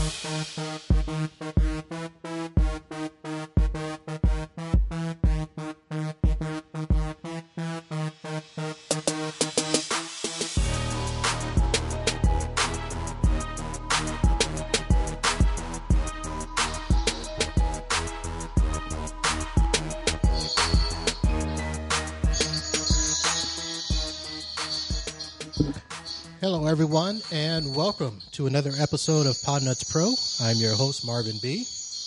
Hello, everyone, and welcome to another episode of Podnuts Pro. I'm your host, Marvin B.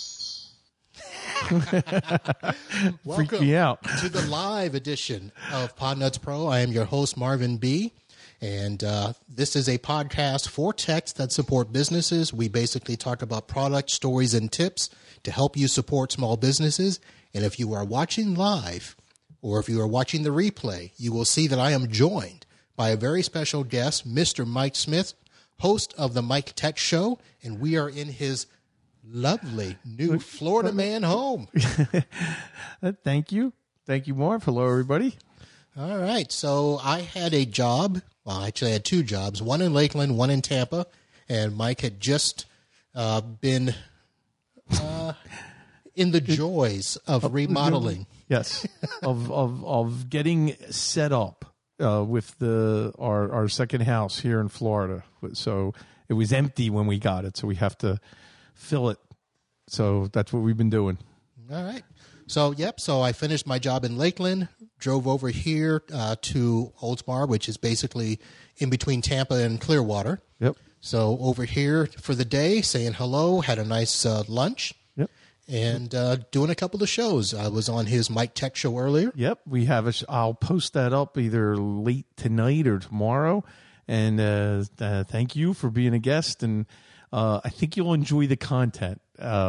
Welcome Freaked me out. to the live edition of Podnuts Pro. I am your host, Marvin B., and this is a podcast for techs that support businesses. We basically talk about product stories and tips to help you support small businesses. And if you are watching live or if you are watching the replay, you will see that I am joined by a very special guest, Mr. Mike Smith, host of the Mike Tech Show, and we are in his lovely new Florida man home. Thank you. Thank you, Marv. Hello, everybody. All right. So I had a job. Well, actually, I had two jobs, one in Lakeland, one in Tampa, and Mike had just been in the joys of remodeling. Yes, of getting set up with our second house here in Florida. So it was empty when we got it, so we have to fill it. So that's what we've been doing. All right. So, so I finished my job in Lakeland, drove over here to Oldsmar, which is basically in between Tampa and Clearwater. Yep. So over here for the day, saying hello, had a nice lunch. Yep. And doing a couple of shows. I was on his Mike Tech Show earlier. Yep. We have I'll post that up either late tonight or tomorrow. And thank you for being a guest. And I think you'll enjoy the content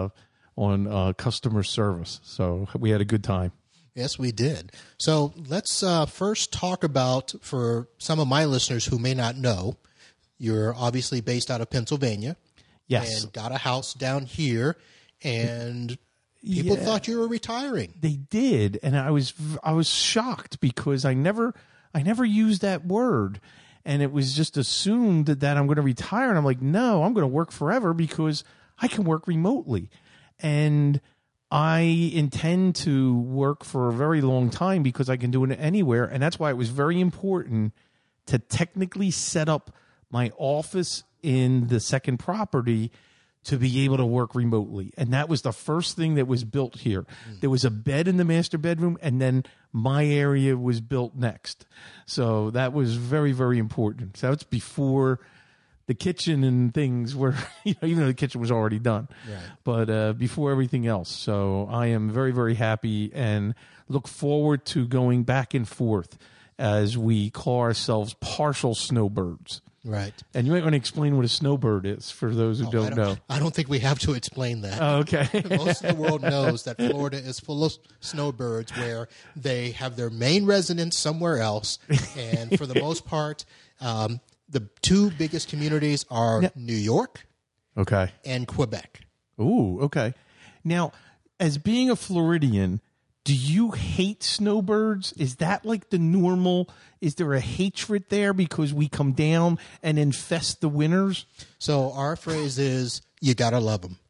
on customer service. So we had a good time. Yes, we did. So let's first talk about, for some of my listeners who may not know, you're obviously based out of Pennsylvania. Yes. And got a house down here. And people thought you were retiring. They did, and I was shocked because I never used that word, and it was just assumed that I'm going to retire. And I'm like, no, I'm going to work forever because I can work remotely, and I intend to work for a very long time because I can do it anywhere, and that's why it was very important to technically set up my office in the second property to be able to work remotely. And that was the first thing that was built here. There was a bed in the master bedroom, and then my area was built next. So that was very, very important. So that's before the kitchen and things were, even though the kitchen was already done. Right. But before everything else. So I am very, very happy and look forward to going back and forth as we call ourselves partial snowbirds. Right. And you might want to explain what a snowbird is for those who don't know. I don't think we have to explain that. Oh, okay. Most of the world knows that Florida is full of snowbirds where they have their main residence somewhere else. And for the most part, the two biggest communities are New York and Quebec. Ooh, okay. Now, as being a Floridian, do you hate snowbirds? Is that like the normal? Is there a hatred there because we come down and infest the winters? So our phrase is, you got to love them.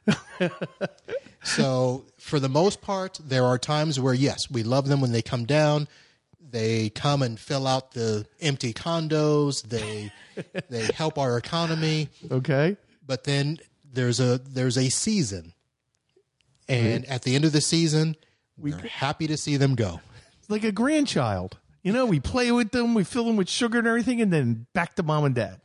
So for the most part, there are times where, yes, we love them when they come down. They come and fill out the empty condos. They help our economy. Okay. But then there's a season. And at the end of the season, we're happy to see them go. It's like a grandchild. We play with them, we fill them with sugar and everything, and then back to mom and dad.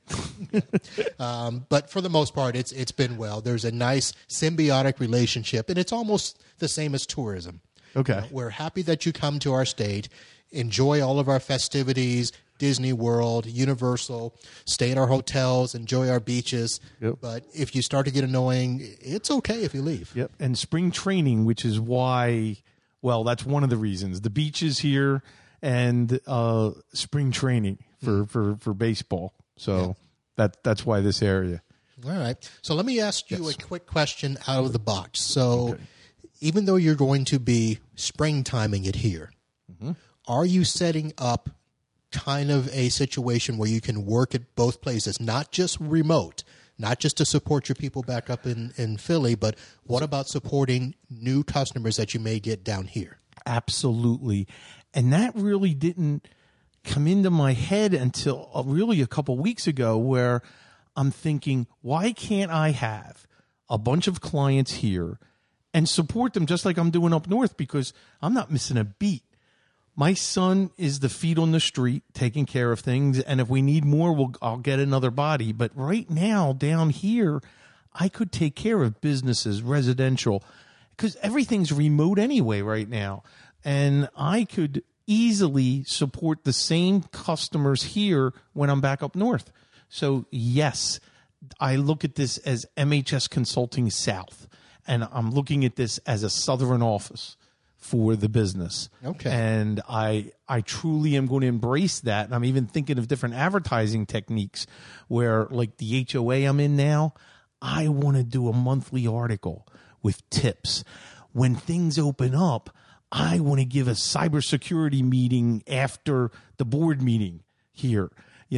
But for the most part, it's been well. There's a nice symbiotic relationship, and it's almost the same as tourism. Okay. We're happy that you come to our state, enjoy all of our festivities, Disney World, Universal, stay at our hotels, enjoy our beaches. Yep. But if you start to get annoying, it's okay if you leave. Yep. And spring training, which is why, well, that's one of the reasons. The beaches here and spring training for baseball. So that's why this area. All right. So let me ask you a quick question out of the box. So even though you're going to be springtiming it here, are you setting up kind of a situation where you can work at both places, not just remote, not just to support your people back up in Philly, but what about supporting new customers that you may get down here? Absolutely. And that really didn't come into my head until really a couple weeks ago, where I'm thinking, why can't I have a bunch of clients here and support them just like I'm doing up north? Because I'm not missing a beat. My son is the feet on the street taking care of things, and if we need more, I'll get another body. But right now, down here, I could take care of businesses, residential, because everything's remote anyway right now. And I could easily support the same customers here when I'm back up north. So, yes, I look at this as MHS Consulting South, and I'm looking at this as a southern office for the business. Okay. And I truly am going to embrace that. And I'm even thinking of different advertising techniques where, like the HOA I'm in now, I want to do a monthly article with tips. When things open up, I want to give a cybersecurity meeting after the board meeting here,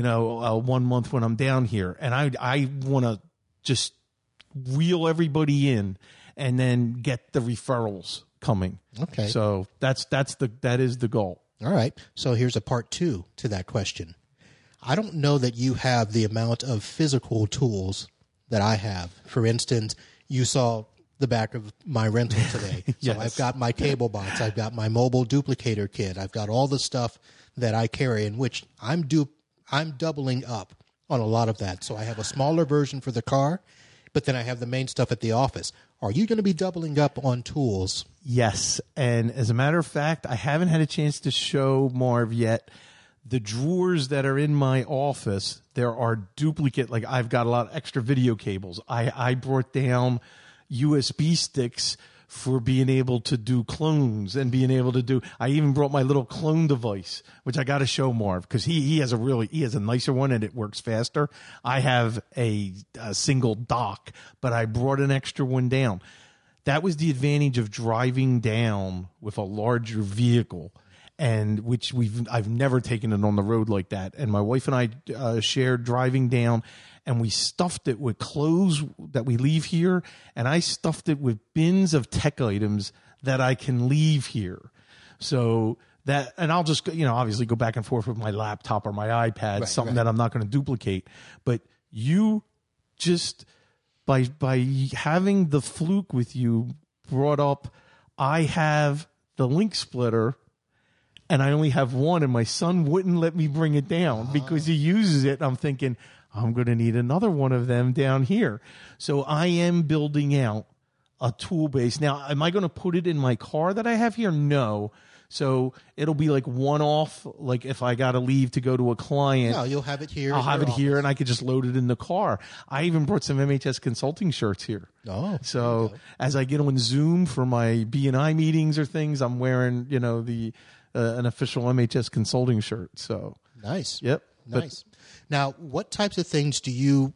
1 month when I'm down here. And I want to just reel everybody in and then get the referrals coming. Okay. So that is the goal. All right. So here's a part 2 to that question. I don't know that you have the amount of physical tools that I have. For instance, you saw the back of my rental today. Yes. So I've got my cable box. I've got my mobile duplicator kit. I've got all the stuff that I carry, in which I'm doubling up on a lot of that. So I have a smaller version for the car, but then I have the main stuff at the office. Are you going to be doubling up on tools? Yes. And as a matter of fact, I haven't had a chance to show Marv yet. The drawers that are in my office, there are duplicate, like I've got a lot of extra video cables. I brought down USB sticks for being able to do clones and being able to do, I even brought my little clone device, which I got to show Marv because he has a nicer one and it works faster. I have a single dock, but I brought an extra one down. That was the advantage of driving down with a larger vehicle, and which I've never taken it on the road like that. And my wife and I shared driving down, and we stuffed it with clothes that we leave here, and I stuffed it with bins of tech items that I can leave here. So that, and I'll just, obviously go back and forth with my laptop or my iPad, something that I'm not going to duplicate. But you just, by having the Fluke with you, brought up, I have the link splitter, and I only have one, and my son wouldn't let me bring it down because he uses it. I'm thinking, I'm going to need another one of them down here. So I am building out a tool base. Now, am I going to put it in my car that I have here? No. So it'll be like one-off, like if I got to leave to go to a client. No, you'll have it here. I'll have it here, and I could just load it in the car. I even brought some MHS Consulting shirts here. Oh. So as I get on Zoom for my B&I meetings or things, I'm wearing, an official MHS Consulting shirt. So nice. Yep. Nice. Now, what types of things do you?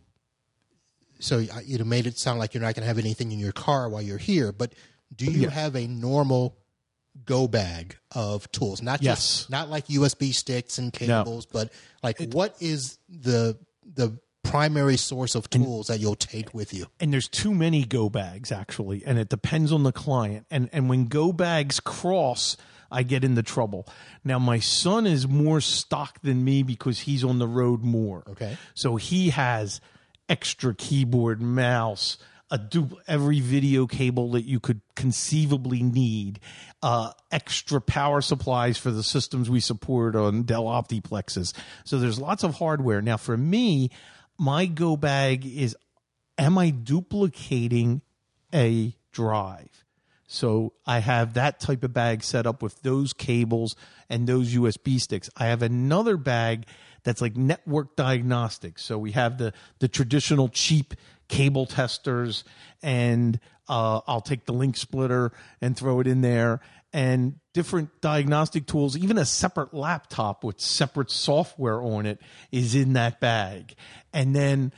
So you made it sound like you're not going to have anything in your car while you're here, but do you have a normal go bag of tools? Not like USB sticks and cables, but like what is the primary source of tools that you'll take with you? And there's too many go bags actually, and it depends on the client. And when go bags cross, I get into trouble. Now, my son is more stock than me because he's on the road more. Okay. So he has extra keyboard, mouse, every video cable that you could conceivably need, extra power supplies for the systems we support on Dell Optiplexes. So there's lots of hardware. Now, for me, my go bag is, am I duplicating a drive? So I have that type of bag set up with those cables and those USB sticks. I have another bag that's like network diagnostics. So we have the traditional cheap cable testers, and I'll take the link splitter and throw it in there, and different diagnostic tools. Even a separate laptop with separate software on it is in that bag. And then,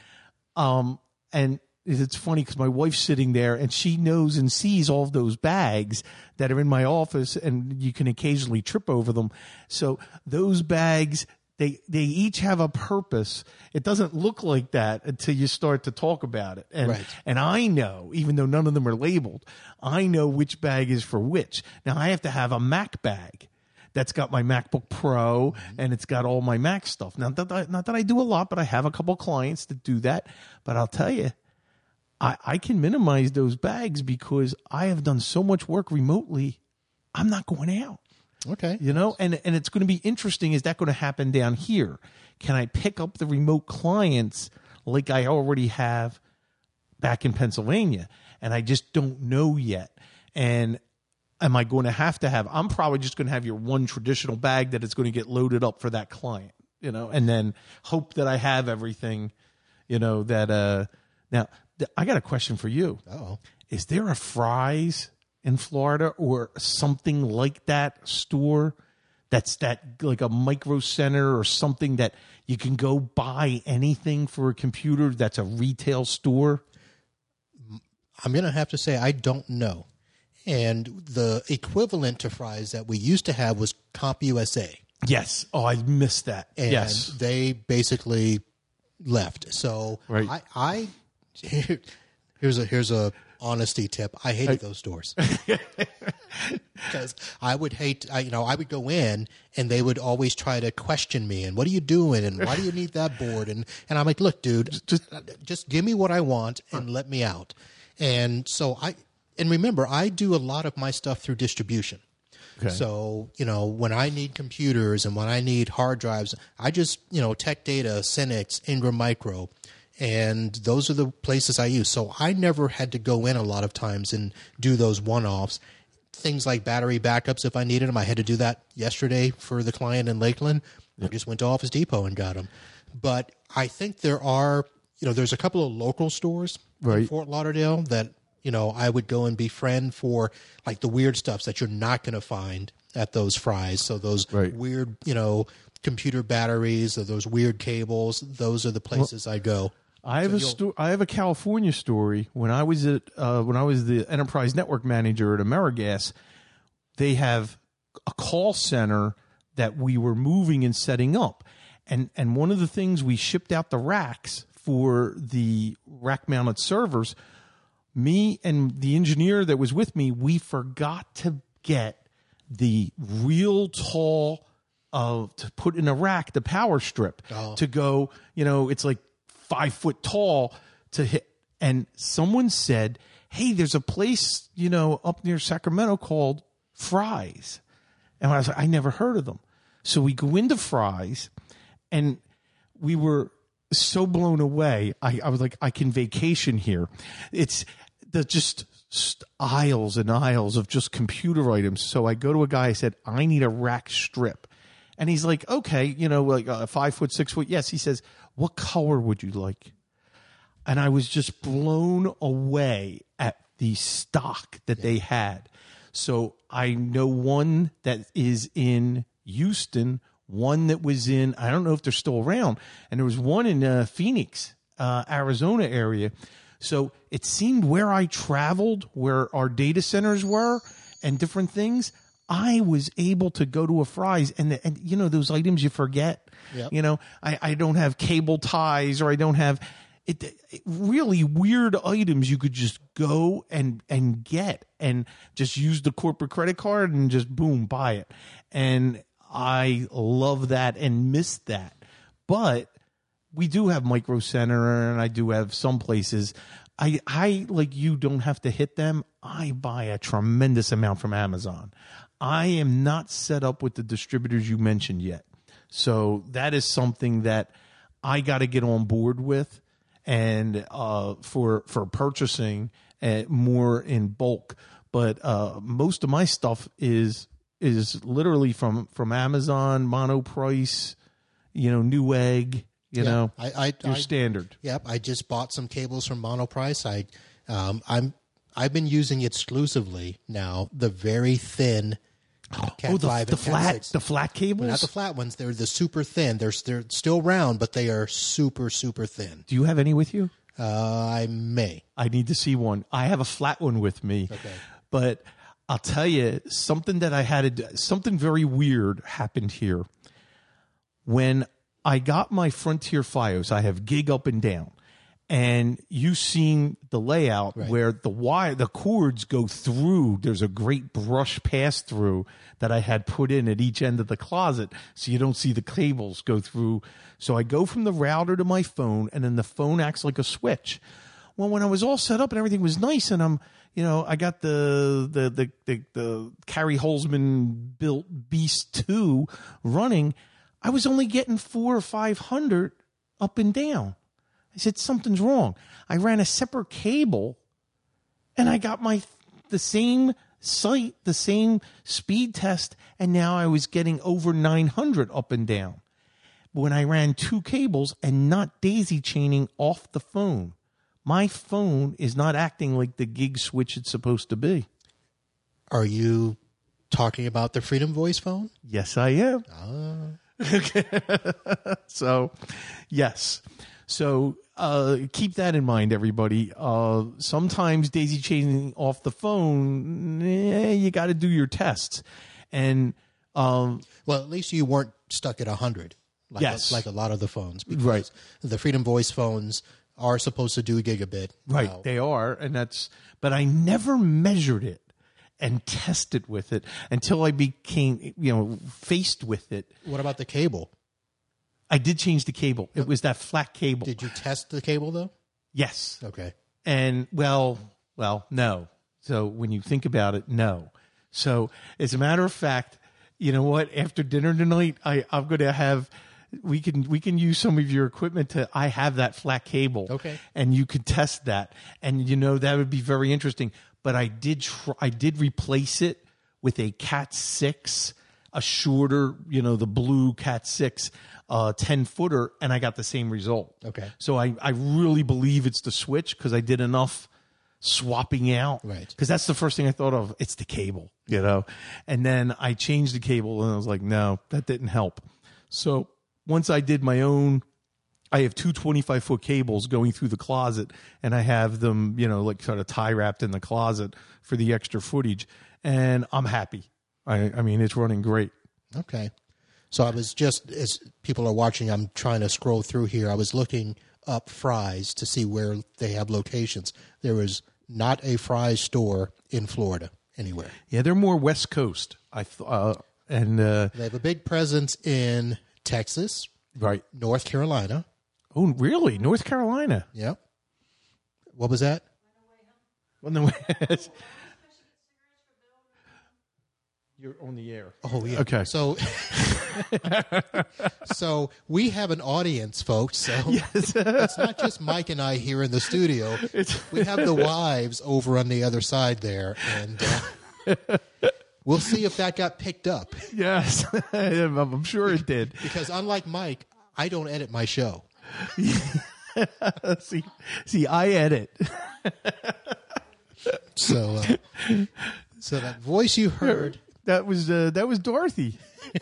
and it's funny because my wife's sitting there and she knows and sees all of those bags that are in my office, and you can occasionally trip over them. So those bags, they each have a purpose. It doesn't look like that until you start to talk about it. And Right. and I know, even though none of them are labeled, I know which bag is for which. Now I have to have a Mac bag that's got my MacBook Pro and it's got all my Mac stuff. Now, not that I do a lot, but I have a couple clients that do that. But I'll tell you, I can minimize those bags because I have done so much work remotely. I'm not going out. Okay. You know, and it's going to be interesting. Is that going to happen down here? Can I pick up the remote clients like I already have back in Pennsylvania? And I just don't know yet. And am I going to have, I'm probably just going to have your one traditional bag that it's going to get loaded up for that client, you know, and then hope that I have everything, you know, that, now I got a question for you. Oh, Is there a Fry's in Florida or something like that store that's that like a Micro Center or something that you can go buy anything for a computer that's a retail store? I'm going to have to say I don't know. And the equivalent to Fry's that we used to have was CompUSA. Yes. Oh, I missed that. And yes. they basically left. So Right. I here's a honesty tip. I hated those stores because I would I would go in and they would always try to question me and what are you doing and why do you need that board and I'm like, look, dude, just give me what I want and let me out. And so remember, I do a lot of my stuff through distribution. Okay. So, when I need computers and when I need hard drives, I just, Tech Data, Cynix, Ingram Micro, and those are the places I use. So I never had to go in a lot of times and do those one-offs. Things like battery backups, if I needed them, I had to do that yesterday for the client in Lakeland. I just went to Office Depot and got them. But I think there are, there's a couple of local stores in Fort Lauderdale that, I would go and befriend for like the weird stuff that you're not going to find at those Fry's. So those weird, computer batteries or those weird cables, those are the places I go. I have a California story. When I was the enterprise network manager at AmeriGas, they have a call center that we were moving and setting up. And one of the things, we shipped out the racks for the rack mounted servers. Me and the engineer that was with me, we forgot to get the real tall to put in a rack, the power strip to go, it's like 5 foot tall to hit. And someone said, hey, there's a place, up near Sacramento called Fry's. And I was like, I never heard of them. So we go into Fry's and we were so blown away. I was like, I can vacation here. It's just aisles and aisles of just computer items. So I go to a guy, I said, I need a rack strip. And he's like, okay, like 5 foot, 6 foot. Yes. He says, what color would you like? And I was just blown away at the stock that they had. So I know one that is in Houston, one that was in, I don't know if they're still around. And there was one in Phoenix, Arizona area. So it seemed where I traveled, where our data centers were and different things, I was able to go to a Fry's and those items you forget. Yep. I don't have cable ties or I don't have really weird items you could just go and get and just use the corporate credit card and just boom, buy it. And I love that and miss that. But we do have Micro Center and I do have some places. I like you don't have to hit them. I buy a tremendous amount from Amazon. I am not set up with the distributors you mentioned yet. So that is something that I got to get on board with and for purchasing more in bulk. But most of my stuff is literally from Amazon, Monoprice, Newegg, your standard. Yep, I just bought some cables from Monoprice. I've been using exclusively now the very thin Cat 5 and Cat 6. The flat cables? Well, not the flat ones. They're the super thin. They're still round, but they are super, super thin. Do you have any with you? I may. I need to see one. I have a flat one with me. Okay. But I'll tell you, something very weird happened here. When I got my Frontier Fios. I have gig up and down. And you've seen the layout where the cords go through. There's a great brush pass through that I had put in at each end of the closet so you don't see the cables go through. So I go from the router to my phone, and then the phone acts like a switch. Well, when I was all set up and everything was nice, and I got the Carrie Holzman built Beast 2 running, I was only getting 400 or 500 up and down. I said, something's wrong. I ran a separate cable, and I got the same site, the same speed test, and now I was getting over 900 up and down. When I ran 2 cables and not daisy chaining off the phone, my phone is not acting like the gig switch it's supposed to be. Are you talking about the Freedom Voice phone? Yes, I am. So, yes. So keep that in mind, everybody. Sometimes daisy chaining off the phone, you got to do your tests. And well, at least you weren't stuck at 100. Like a lot of the phones. Because the Freedom Voice phones are supposed to do gigabit. Right, they are, but I never measured it and tested with it until I became, faced with it. What about the cable? I did change the cable. It was that flat cable. Did you test the cable though? Yes. Okay. And well, no. So when you think about it, no. So as a matter of fact, you know what? After dinner tonight, I'm going to have. We can use some of your equipment I have that flat cable. Okay. And you could test that. And that would be very interesting. But I did replace it with a Cat 6, a shorter, the blue Cat 6, 10-footer, and I got the same result. Okay. So I really believe it's the switch because I did enough swapping out. Right. Because that's the first thing I thought of. It's the cable, And then I changed the cable and I was like, no, that didn't help. So once I did my own, I have 2 25-foot cables going through the closet, and I have them, like sort of tie wrapped in the closet for the extra footage, and I'm happy. I mean, it's running great. Okay. So I was just, as people are watching, I'm trying to scroll through here. I was looking up Fry's to see where they have locations. There is not a Fry's store in Florida anywhere. Yeah, they're more West Coast. They have a big presence in Texas, right? North Carolina. Oh, really? North Carolina? Yep. What was that? On the way. You're on the air. Oh, yeah. Okay. So, so we have an audience, folks. So it's not just Mike and I here in the studio. We have the wives over on the other side there, and we'll see if that got picked up. Yes, I'm sure it did. Because unlike Mike, I don't edit my show. See, I edit. So that voice you heard. That was Dorothy.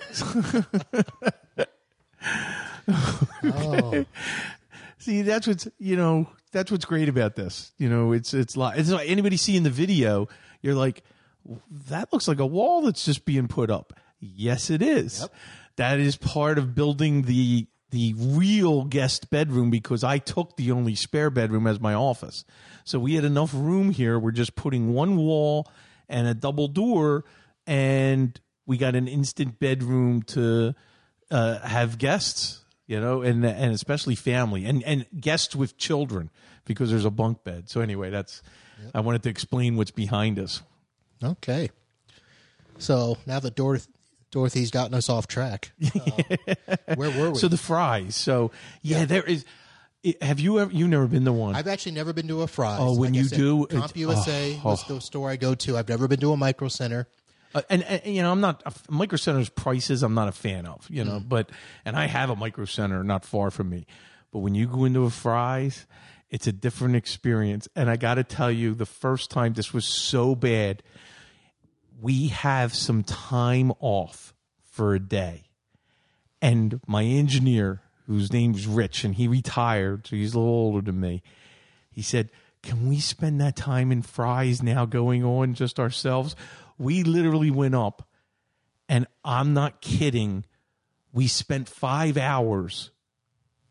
Oh. See, that's what's great about this. It's like anybody seeing the video, you're like, that looks like a wall that's just being put up. Yes, it is. Yep. That is part of building the real guest bedroom, because I took the only spare bedroom as my office. So we had enough room here. We're just putting one wall and a double door, and we got an instant bedroom to have guests, and especially family and guests with children, because there's a bunk bed. So anyway, I wanted to explain what's behind us. Okay. So now that Dorothy's gotten us off track, where were we? So the Fry's. So there is. Have you ever? You've never been to one? I've actually never been to a Fry's. Oh, when you do, CompUSA was the store I go to. I've never been to a Micro Center. And I'm not Micro Center's prices. I'm not a fan of, and I have a Micro Center not far from me. But when you go into a Fry's, it's a different experience. And I got to tell you, the first time this was so bad, we have some time off for a day, and my engineer, whose name's Rich, and he retired, so he's a little older than me. He said, "Can we spend that time in Fry's now, going on just ourselves?" We literally went up, and I'm not kidding. We spent 5 hours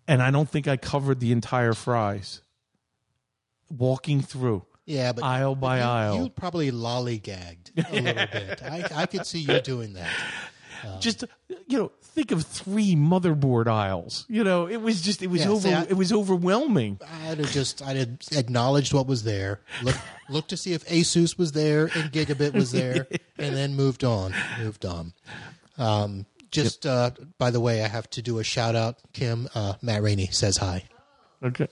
and I don't think I covered the entire fries. Walking through. Yeah, but aisle by aisle. You probably lollygagged a little bit. I could see you doing that. Just, think of 3 motherboard aisles. It was overwhelming. I'd have acknowledged what was there, looked to see if Asus was there and Gigabit was there, and then moved on. By the way, I have to do a shout out. Kim, Matt Rainey says hi. Okay.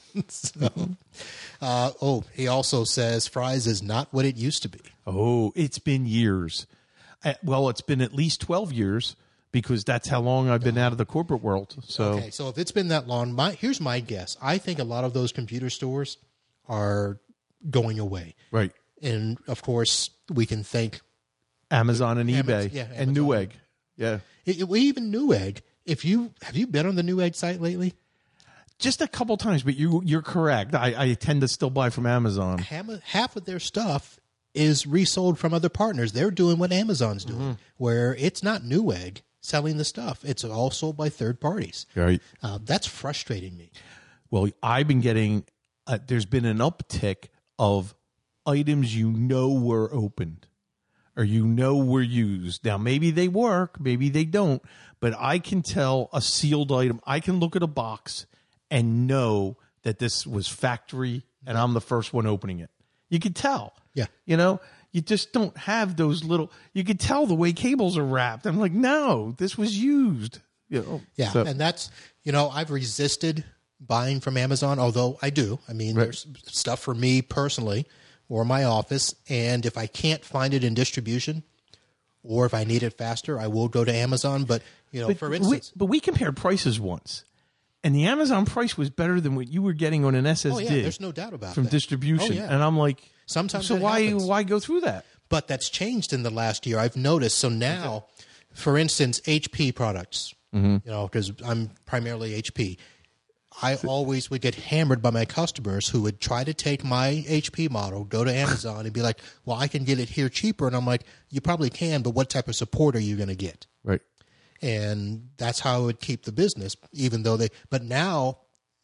He also says fries is not what it used to be. Oh, it's been years. It's been at least 12 years because that's how long I've been out of the corporate world. So if it's been that long, here's my guess. I think a lot of those computer stores are going away. Right. And, of course, we can thank Amazon and eBay and Newegg. Yeah. Even Newegg. Have you been on the Newegg site lately? Just a couple times, but you're correct. I tend to still buy from Amazon. Half of their stuff is resold from other partners. They're doing what Amazon's doing, where it's not Newegg selling the stuff. It's all sold by third parties. Right. That's frustrating me. Well, I've been getting, there's been an uptick of items were opened or were used. Now, maybe they work, maybe they don't, but I can tell a sealed item. I can look at a box and know that this was factory and I'm the first one opening it. You can tell. Yeah. You just don't have those little, you can tell the way cables are wrapped. I'm like, no, this was used. Yeah. So. And that's, I've resisted buying from Amazon, although I do. I mean, There's stuff for me personally or my office. And if I can't find it in distribution or if I need it faster, I will go to Amazon. But for instance. But we compared prices once. And the Amazon price was better than what you were getting on an SSD. Oh, yeah, there's no doubt about from that. distribution. Oh, yeah. And I'm like, sometimes so why go through that? But that's changed in the last year. I've noticed. So now, for instance, HP products, because I'm primarily HP, I always would get hammered by my customers who would try to take my HP model, go to Amazon and be like, well, I can get it here cheaper. And I'm like, you probably can, but what type of support are you going to get? Right. And that's how I would keep the business, but now,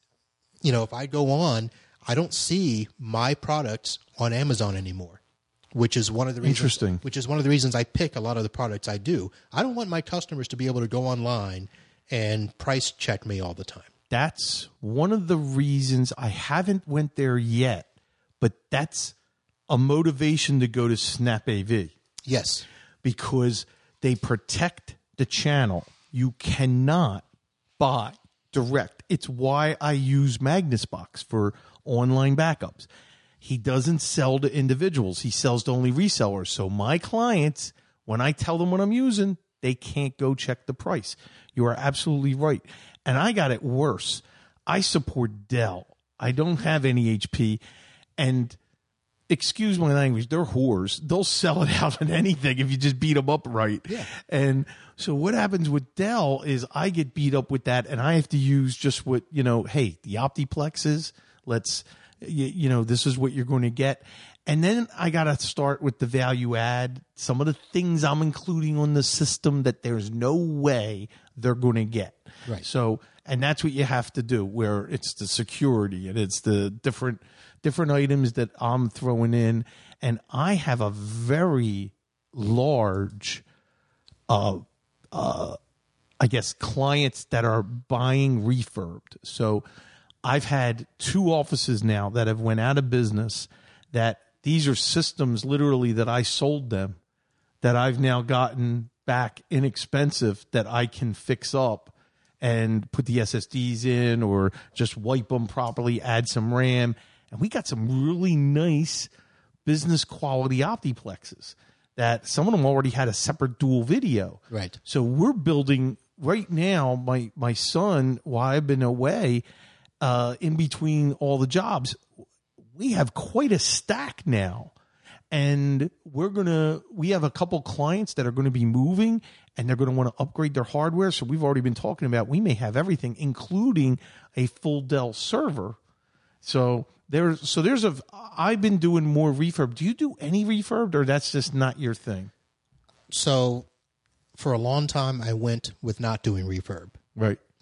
if I go on, I don't see my products on Amazon anymore, which is one of the reasons. Interesting. Which is one of the reasons I pick a lot of the products I do. I don't want my customers to be able to go online and price check me all the time. That's one of the reasons I haven't went there yet, but that's a motivation to go to SnapAV. Yes. Because they protect the channel. You cannot buy direct. It's why I use MagnusBox for online backups. He doesn't sell to individuals. He sells to only resellers. So my clients, when I tell them what I'm using, they can't go check the price. You are absolutely right. And I got it worse. I support Dell. I don't have any HP. And excuse my language, they're whores. They'll sell it out on anything if you just beat them up right. Yeah. And so what happens with Dell is I get beat up with that, and I have to use just what, hey, the Optiplexes, this is what you're going to get. And then I got to start with the value add, some of the things I'm including on the system that there's no way they're going to get. Right. So, and that's what you have to do, where it's the security and it's the different items that I'm throwing in. And I have a very large, clients that are buying refurbed. So I've had 2 offices now that have went out of business, that these are systems literally that I sold them that I've now gotten back inexpensive that I can fix up and put the SSDs in or just wipe them properly, add some RAM. And we got some really nice business quality Optiplexes that some of them already had a separate dual video. Right. So we're building right now, my son, while I've been away, in between all the jobs, we have quite a stack now. And we have a couple clients that are going to be moving and they're going to want to upgrade their hardware. So we've already been talking about, we may have everything, including a full Dell server. So I've been doing more refurb. Do you do any refurb, or that's just not your thing? So for a long time, I went with not doing refurb. Right.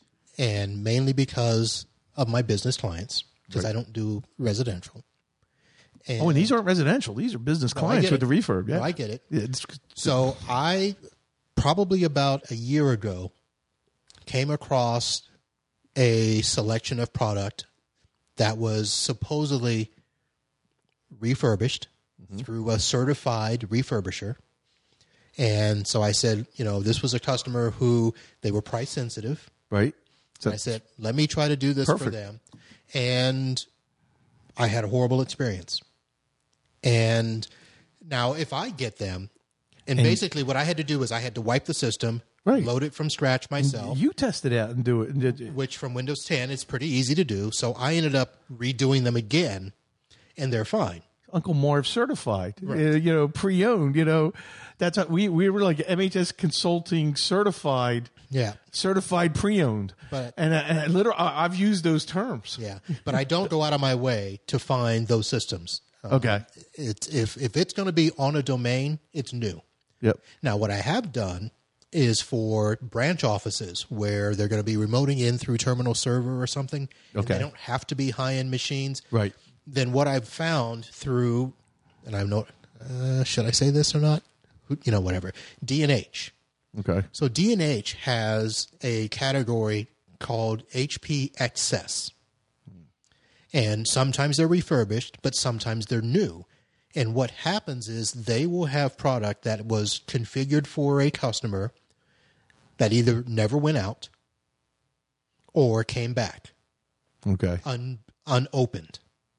and mainly because of my business clients, because I don't do residential. And these aren't residential. These are business clients with the refurb. Yeah, No, I get it. Yeah, So I probably about a year ago came across a selection of product that was supposedly refurbished through a certified refurbisher. And so I said, this was a customer who they were price sensitive. right. So I said, let me try to do this for them. And I had a horrible experience. And now if I get them, and basically what I had to do is I had to wipe the system, Right. load it from scratch myself, you test it out and do it. which from Windows 10 is pretty easy to do. So I ended up redoing them again, and they're fine. Uncle Marv certified, pre-owned. That's what we were like MHS Consulting certified. Yeah. Certified pre-owned, But- and literally, I've used those terms. Yeah. But I don't go out of my way to find those systems. Okay. If it's going to be on a domain, it's new. Yep. Now, what I have done is for branch offices where they're going to be remoting in through terminal server or something, and Okay. they don't have to be high-end machines. Right. Then what I've found through, and I know, should I say this or not? Whatever. D&H. Okay. So D&H has a category called HP Excess. And sometimes they're refurbished, but sometimes they're new. And what happens is they will have product that was configured for a customer that either never went out or came back Okay. unopened.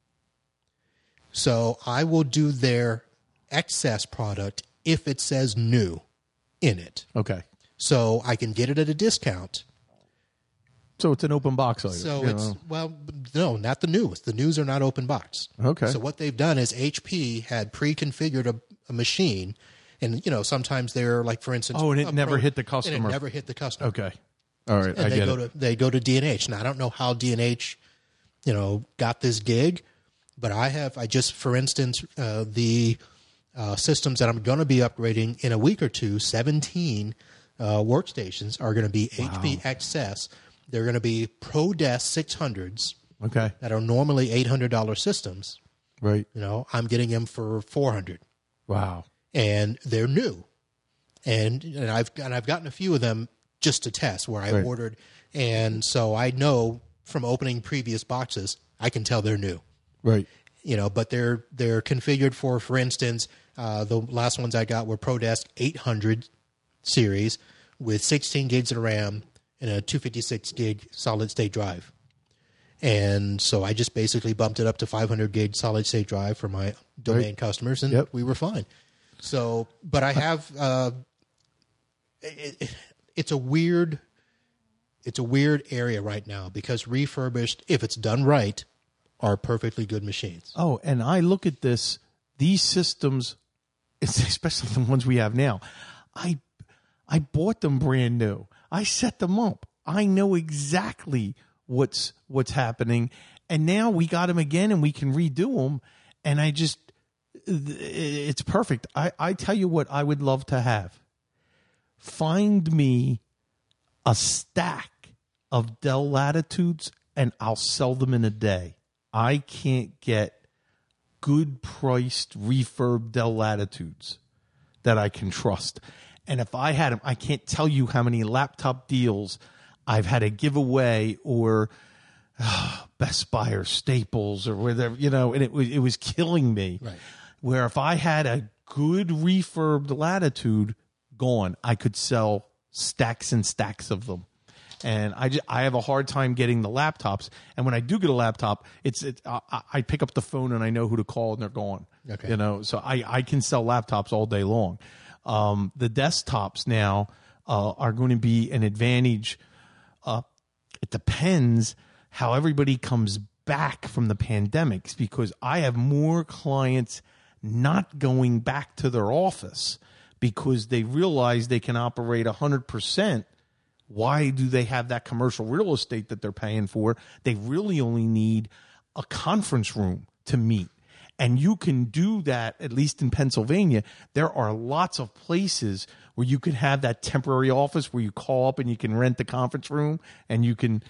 So I will do their excess product if it says new in it. Okay. So I can get it at a discount. So it's an open box item. So you it's, know. well, no, not the newest. The news are not open box. Okay. So what they've done is HP had pre-configured a machine, and sometimes they're like, for instance, Oh, and it never hit the and customer. it never hit the customer. Okay. All right. And I they get go it. to they go to D&H. Now I don't know how D&H, got this gig, but I just, for instance, the systems that I'm going to be upgrading in a week or two, 17 workstations are going to be HP XS. They're going to be ProDesk 600s Okay. that are normally $800 systems. Right. I'm getting them for $400, Wow. and they're new. And I've gotten a few of them just to test where I Right. ordered, and so I know from opening previous boxes I can tell they're new. Right. But they're configured for instance, the last ones I got were ProDesk 800 series with 16 gigs of RAM and a 256 gig solid state drive. And so I just basically bumped it up to 500 gig solid state drive for my domain customers, and Yep. we were fine. So, but I have, it's a weird area right now because refurbished, if it's done right, are perfectly good machines. Oh, and I look at these systems, especially the ones we have now. I bought them brand new. I set them up. I know exactly what's happening, and now we got them again, and we can redo them. And it's perfect. I tell you what, I would love to have. Find me a stack of Dell Latitudes, and I'll sell them in a day. I can't get good priced refurb Dell Latitudes that I can trust. And if I had them, I can't tell you how many laptop deals I've had to give away, or Best Buy or Staples or whatever, and it was killing me. Right. Where if I had a good refurbed Latitude gone, I could sell stacks and stacks of them. And I have a hard time getting the laptops. And when I do get a laptop, I pick up the phone and I know who to call, and they're gone. Okay. So I can sell laptops all day long. The desktops now are going to be an advantage. It depends how everybody comes back from the pandemics, because I have more clients not going back to their office because they realize they can operate 100%. Why do they have that commercial real estate that they're paying for? They really only need a conference room to meet. And you can do that, at least in Pennsylvania. There are lots of places where you can have that temporary office where you call up and you can rent the conference room and you can,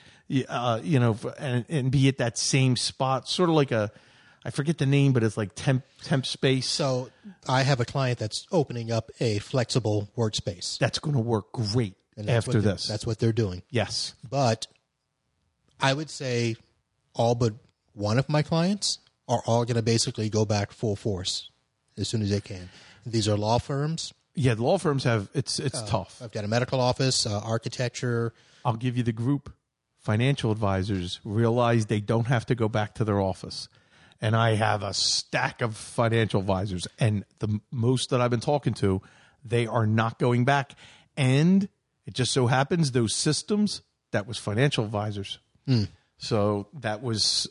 and be at that same spot, sort of like I forget the name, but it's like temp space. So I have a client that's opening up a flexible workspace. That's going to work great after this. That's what they're doing. Yes. But I would say all but one of my clients are all going to basically go back full force as soon as they can. These are law firms. Yeah, the law firms have, it's tough. I've got a medical office, architecture. I'll give you the group. Financial advisors realize they don't have to go back to their office. And I have a stack of financial advisors, and the most that I've been talking to, they are not going back. And it just so happens those systems, that was financial advisors. So that was,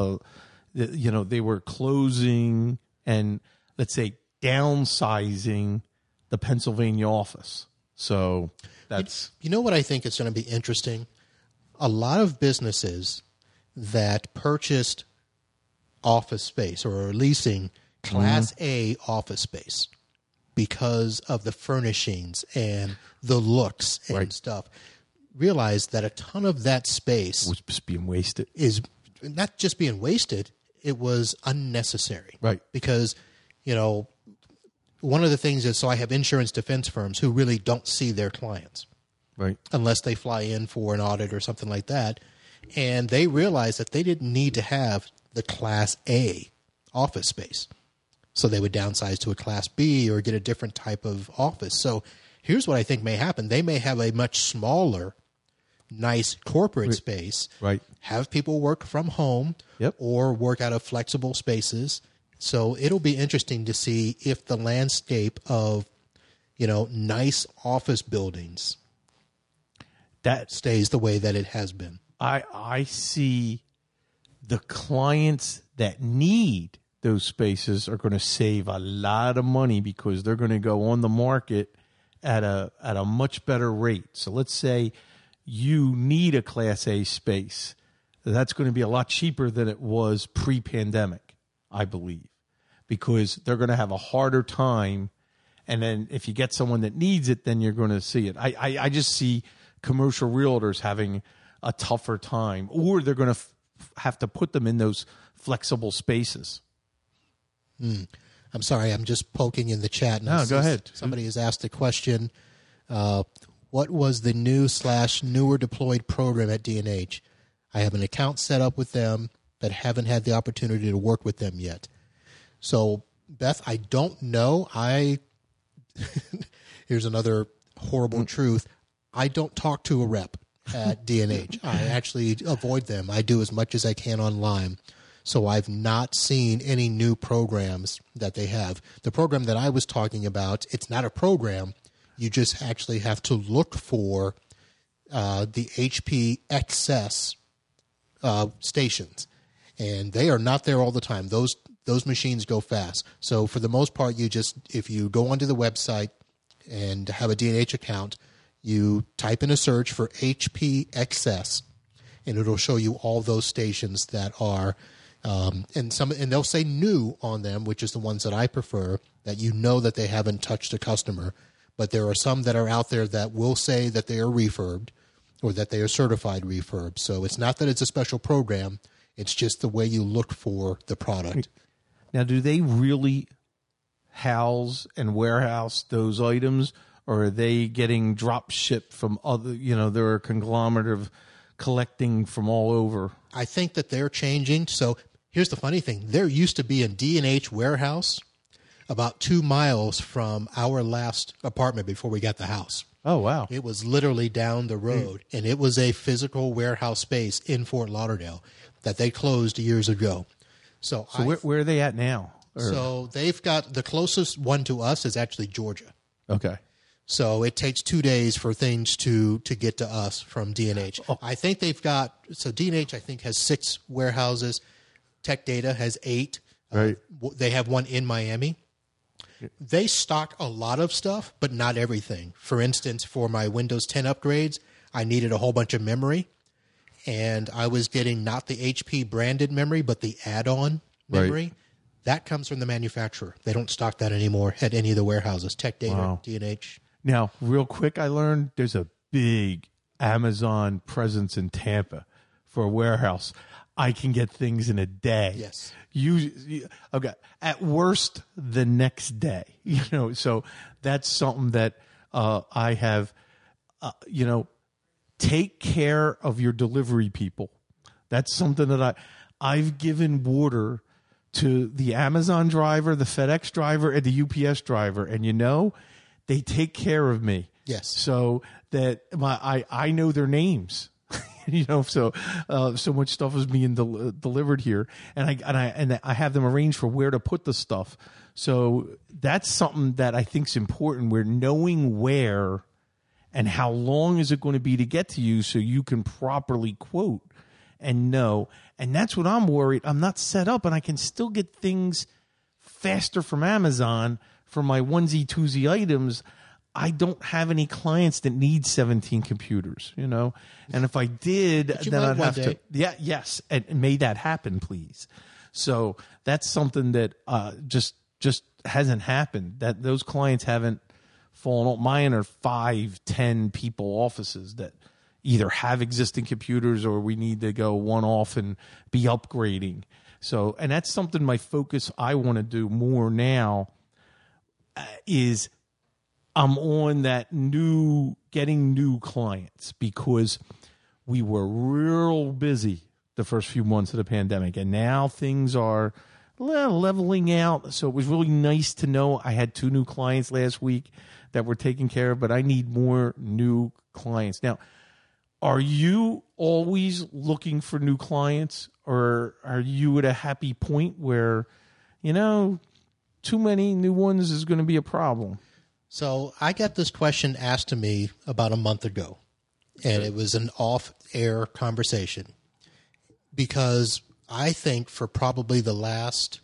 they were closing and, let's say, downsizing the Pennsylvania office. So that's... You know what I think is going to be interesting? A lot of businesses that purchased office space or are leasing Class A office space because of the furnishings and the looks and stuff, realize that a ton of that space was just being wasted. Is not just being wasted, it was unnecessary. Right. Because, one of the things is, so I have insurance defense firms who really don't see their clients. Right. Unless they fly in for an audit or something like that. And they realized that they didn't need to have the Class A office space. So they would downsize to a Class B or get a different type of office. So here's what I think may happen. They may have a much smaller, nice corporate space. Right. Have people work from home or work out of flexible spaces. So it'll be interesting to see if the landscape of, nice office buildings that stays the way that it has been. I see the clients that need those spaces are going to save a lot of money because they're going to go on the market at a much better rate. So let's say you need a Class A space. That's going to be a lot cheaper than it was pre-pandemic, I believe, because they're going to have a harder time. And then if you get someone that needs it, then you're going to see it. I just see commercial realtors having a tougher time, or they're going to have to put them in those flexible spaces. I'm sorry, I'm just poking in the chat. No, go ahead. Somebody has asked a question. What was the newer deployed program at D&H? I have an account set up with them, but haven't had the opportunity to work with them yet. So, Beth, I don't know. Here's another horrible truth. I don't talk to a rep at D&H. I actually avoid them. I do as much as I can online. So I've not seen any new programs that they have. The program that I was talking about, it's not a program. You just actually have to look for the HP Excess stations. And they are not there all the time. Those machines go fast. So for the most part, if you go onto the website and have a D&H account, you type in a search for HP Excess, and it'll show you all those stations that are, and they'll say new on them, which is the ones that I prefer, that that they haven't touched a customer. But there are some that are out there that will say that they are refurbed or that they are certified refurb. So it's not that it's a special program. It's just the way you look for the product. Now, do they really house and warehouse those items, or are they getting drop shipped from other, they're a conglomerate of collecting from all over? I think that they're changing. So here's the funny thing. There used to be a D&H warehouse about 2 miles from our last apartment before we got the house. Oh, wow. It was literally down the road, and it was a physical warehouse space in Fort Lauderdale that they closed years ago. So where are they at now? So they've got the closest one to us is actually Georgia. Okay. So it takes 2 days for things to get to us from D&H. Oh. I think they've got, so D&H I think has 6 warehouses. Tech Data has 8. Right. They have one in Miami. They stock a lot of stuff, but not everything. For instance, for my Windows 10 upgrades, I needed a whole bunch of memory. And I was getting not the HP branded memory, but the add-on memory. Right. That comes from the manufacturer. They don't stock that anymore at any of the warehouses. Tech Data, Wow. D&H. Now, real quick, I learned there's a big Amazon presence in Tampa for a warehouse. I can get things in a day. Yes. Okay. At worst, the next day. So that's something that I have. Take care of your delivery people. That's something that I've given water to the Amazon driver, the FedEx driver, and the UPS driver, and they take care of me. Yes. So that I know their names. So much stuff is being delivered here, and I have them arranged for where to put the stuff. So that's something that I think is important. We're knowing where and how long is it going to be to get to you, so you can properly quote and know. And that's what I'm worried. I'm not set up, and I can still get things faster from Amazon for my onesie twosie items. I don't have any clients that need 17 computers, And if I did, then I'd have to. Yeah, yes, and may that happen, please. So that's something that just hasn't happened. That those clients haven't fallen off. Mine are 5-10 people offices that either have existing computers or we need to go one off and be upgrading. So, and that's something my focus I want to do more now is I'm on that getting new clients, because we were real busy the first few months of the pandemic, and now things are leveling out. So it was really nice to know I had 2 new clients last week that were taken care of, but I need more new clients. Now, are you always looking for new clients, or are you at a happy point where, too many new ones is going to be a problem? So I got this question asked to me about a month ago, and it was an off-air conversation, because I think for probably the last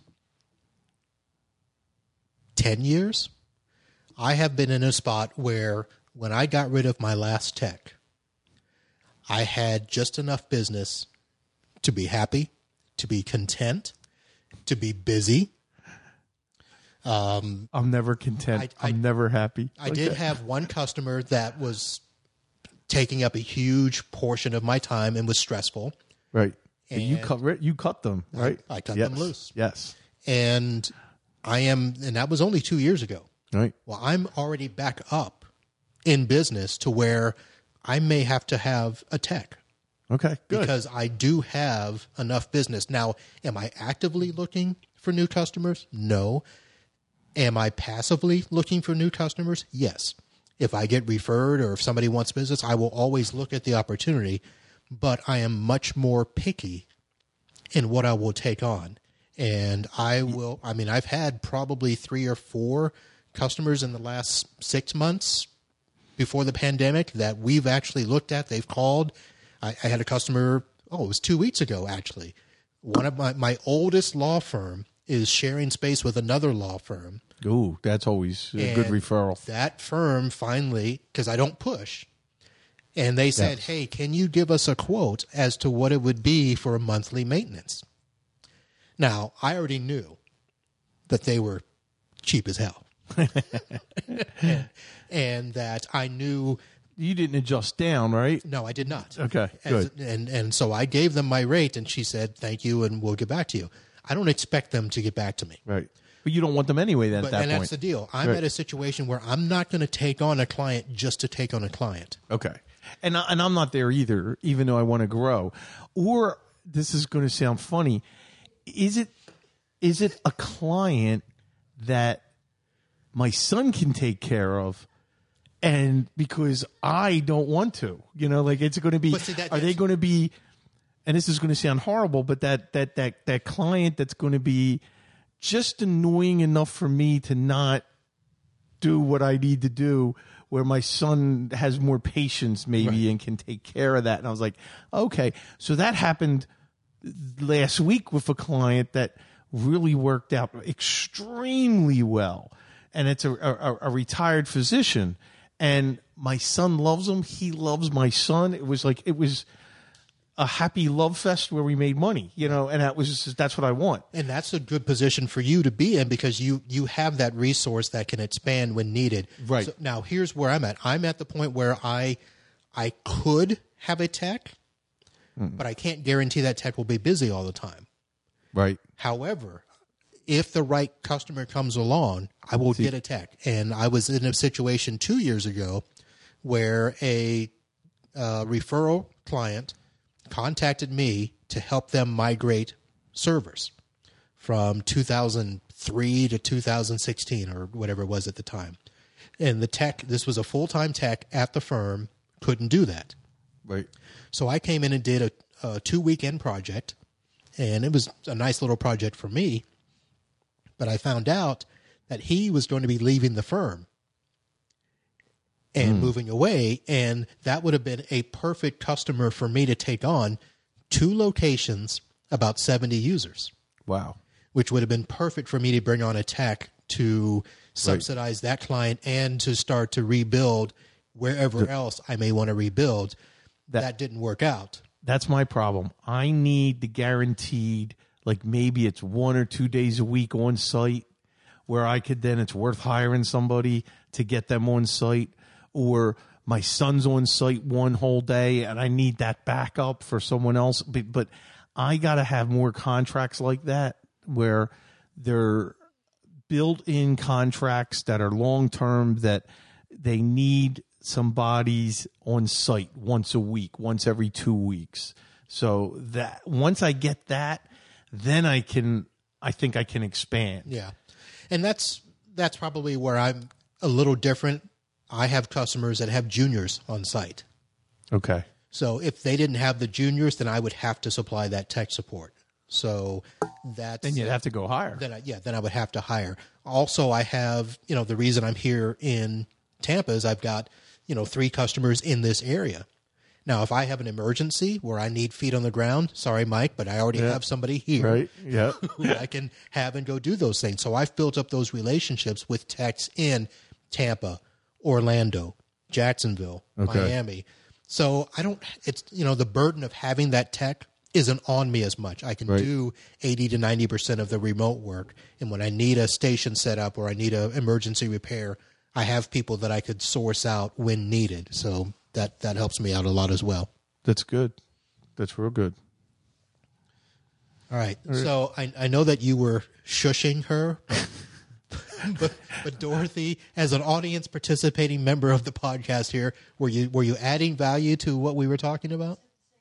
10 years, I have been in a spot where when I got rid of my last tech, I had just enough business to be happy, to be content, to be busy. I'm never content. I'm never happy. I did have one customer that was taking up a huge portion of my time and was stressful. Right. And you cut them, right? I cut them loose. Yes. And and that was only 2 years ago. Right. Well, I'm already back up in business to where I may have to have a tech. Okay, good. Because I do have enough business. Now, am I actively looking for new customers? No. Am I passively looking for new customers? Yes. If I get referred or if somebody wants business, I will always look at the opportunity, but I am much more picky in what I will take on. And I've had probably 3 or 4 customers in the last 6 months before the pandemic that we've actually looked at. They've called. I had a customer, it was 2 weeks ago, actually. One of my oldest law firm is sharing space with another law firm. Ooh, that's always a good referral. That firm finally, because I don't push, and they said, hey, can you give us a quote as to what it would be for a monthly maintenance? Now, I already knew that they were cheap as hell. and that I knew... You didn't adjust down, right? No, I did not. Okay, good. And so I gave them my rate, and she said, thank you, and we'll get back to you. I don't expect them to get back to me. Right. But you don't want them anyway then at that point. And that's the deal. I'm at a situation where I'm not going to take on a client just to take on a client. Okay. And I'm not there either, even though I want to grow. Or, this is going to sound funny, is it a client that my son can take care of, and because I don't want to, it's going to be, they going to be, and this is going to sound horrible, but that client that's going to be just annoying enough for me to not do what I need to do, where my son has more patience maybe and can take care of that. And I was like, okay. So that happened last week with a client that really worked out extremely well. And it's a retired physician. And my son loves him. He loves my son. It was a happy love fest where we made money, and that's what I want. And that's a good position for you to be in because you have that resource that can expand when needed. Right. So now here's where I'm at. I'm at the point where I could have a tech, but I can't guarantee that tech will be busy all the time. Right. However, if the right customer comes along, I will get a tech. And I was in a situation 2 years ago where a referral client contacted me to help them migrate servers from 2003 to 2016 or whatever it was at the time. And the tech, this was a full-time tech at the firm, couldn't do that. Right. So I came in and did a 2-weekend project, and it was a nice little project for me. But I found out that he was going to be leaving the firm and moving away, and that would have been a perfect customer for me to take on. 2 locations, about 70 users. Wow. Which would have been perfect for me to bring on a tech to subsidize that client and to start to rebuild wherever else I may want to rebuild. That didn't work out. That's my problem. I need the guaranteed, like maybe it's 1 or 2 days a week on site where I could then, it's worth hiring somebody to get them on site, or my son's on site one whole day and I need that backup for someone else. But I got to have more contracts like that where they're built-in contracts that are long-term, that they need somebody's on site once a week, once every 2 weeks. So that once I get that, then I think I can expand. Yeah. And that's probably where I'm a little different. I have customers that have juniors on site. Okay. So if they didn't have the juniors, then I would have to supply that tech support. So that's... Then you'd have to go hire. Then I would have to hire. Also, I have, the reason I'm here in Tampa is I've got, 3 customers in this area. Now, if I have an emergency where I need feet on the ground, sorry, Mike, but I already have somebody here. Right, yeah. Who I can have and go do those things. So I've built up those relationships with techs in Tampa, Orlando, Jacksonville, Miami. So it's, the burden of having that tech isn't on me as much. I can do 80 to 90% of the remote work. And when I need a station set up or I need an emergency repair, I have people that I could source out when needed. So that helps me out a lot as well. That's good. That's real good. All right. So I know that you were shushing her, but Dorothy, as an audience participating member of the podcast here, were you adding value to what we were talking about?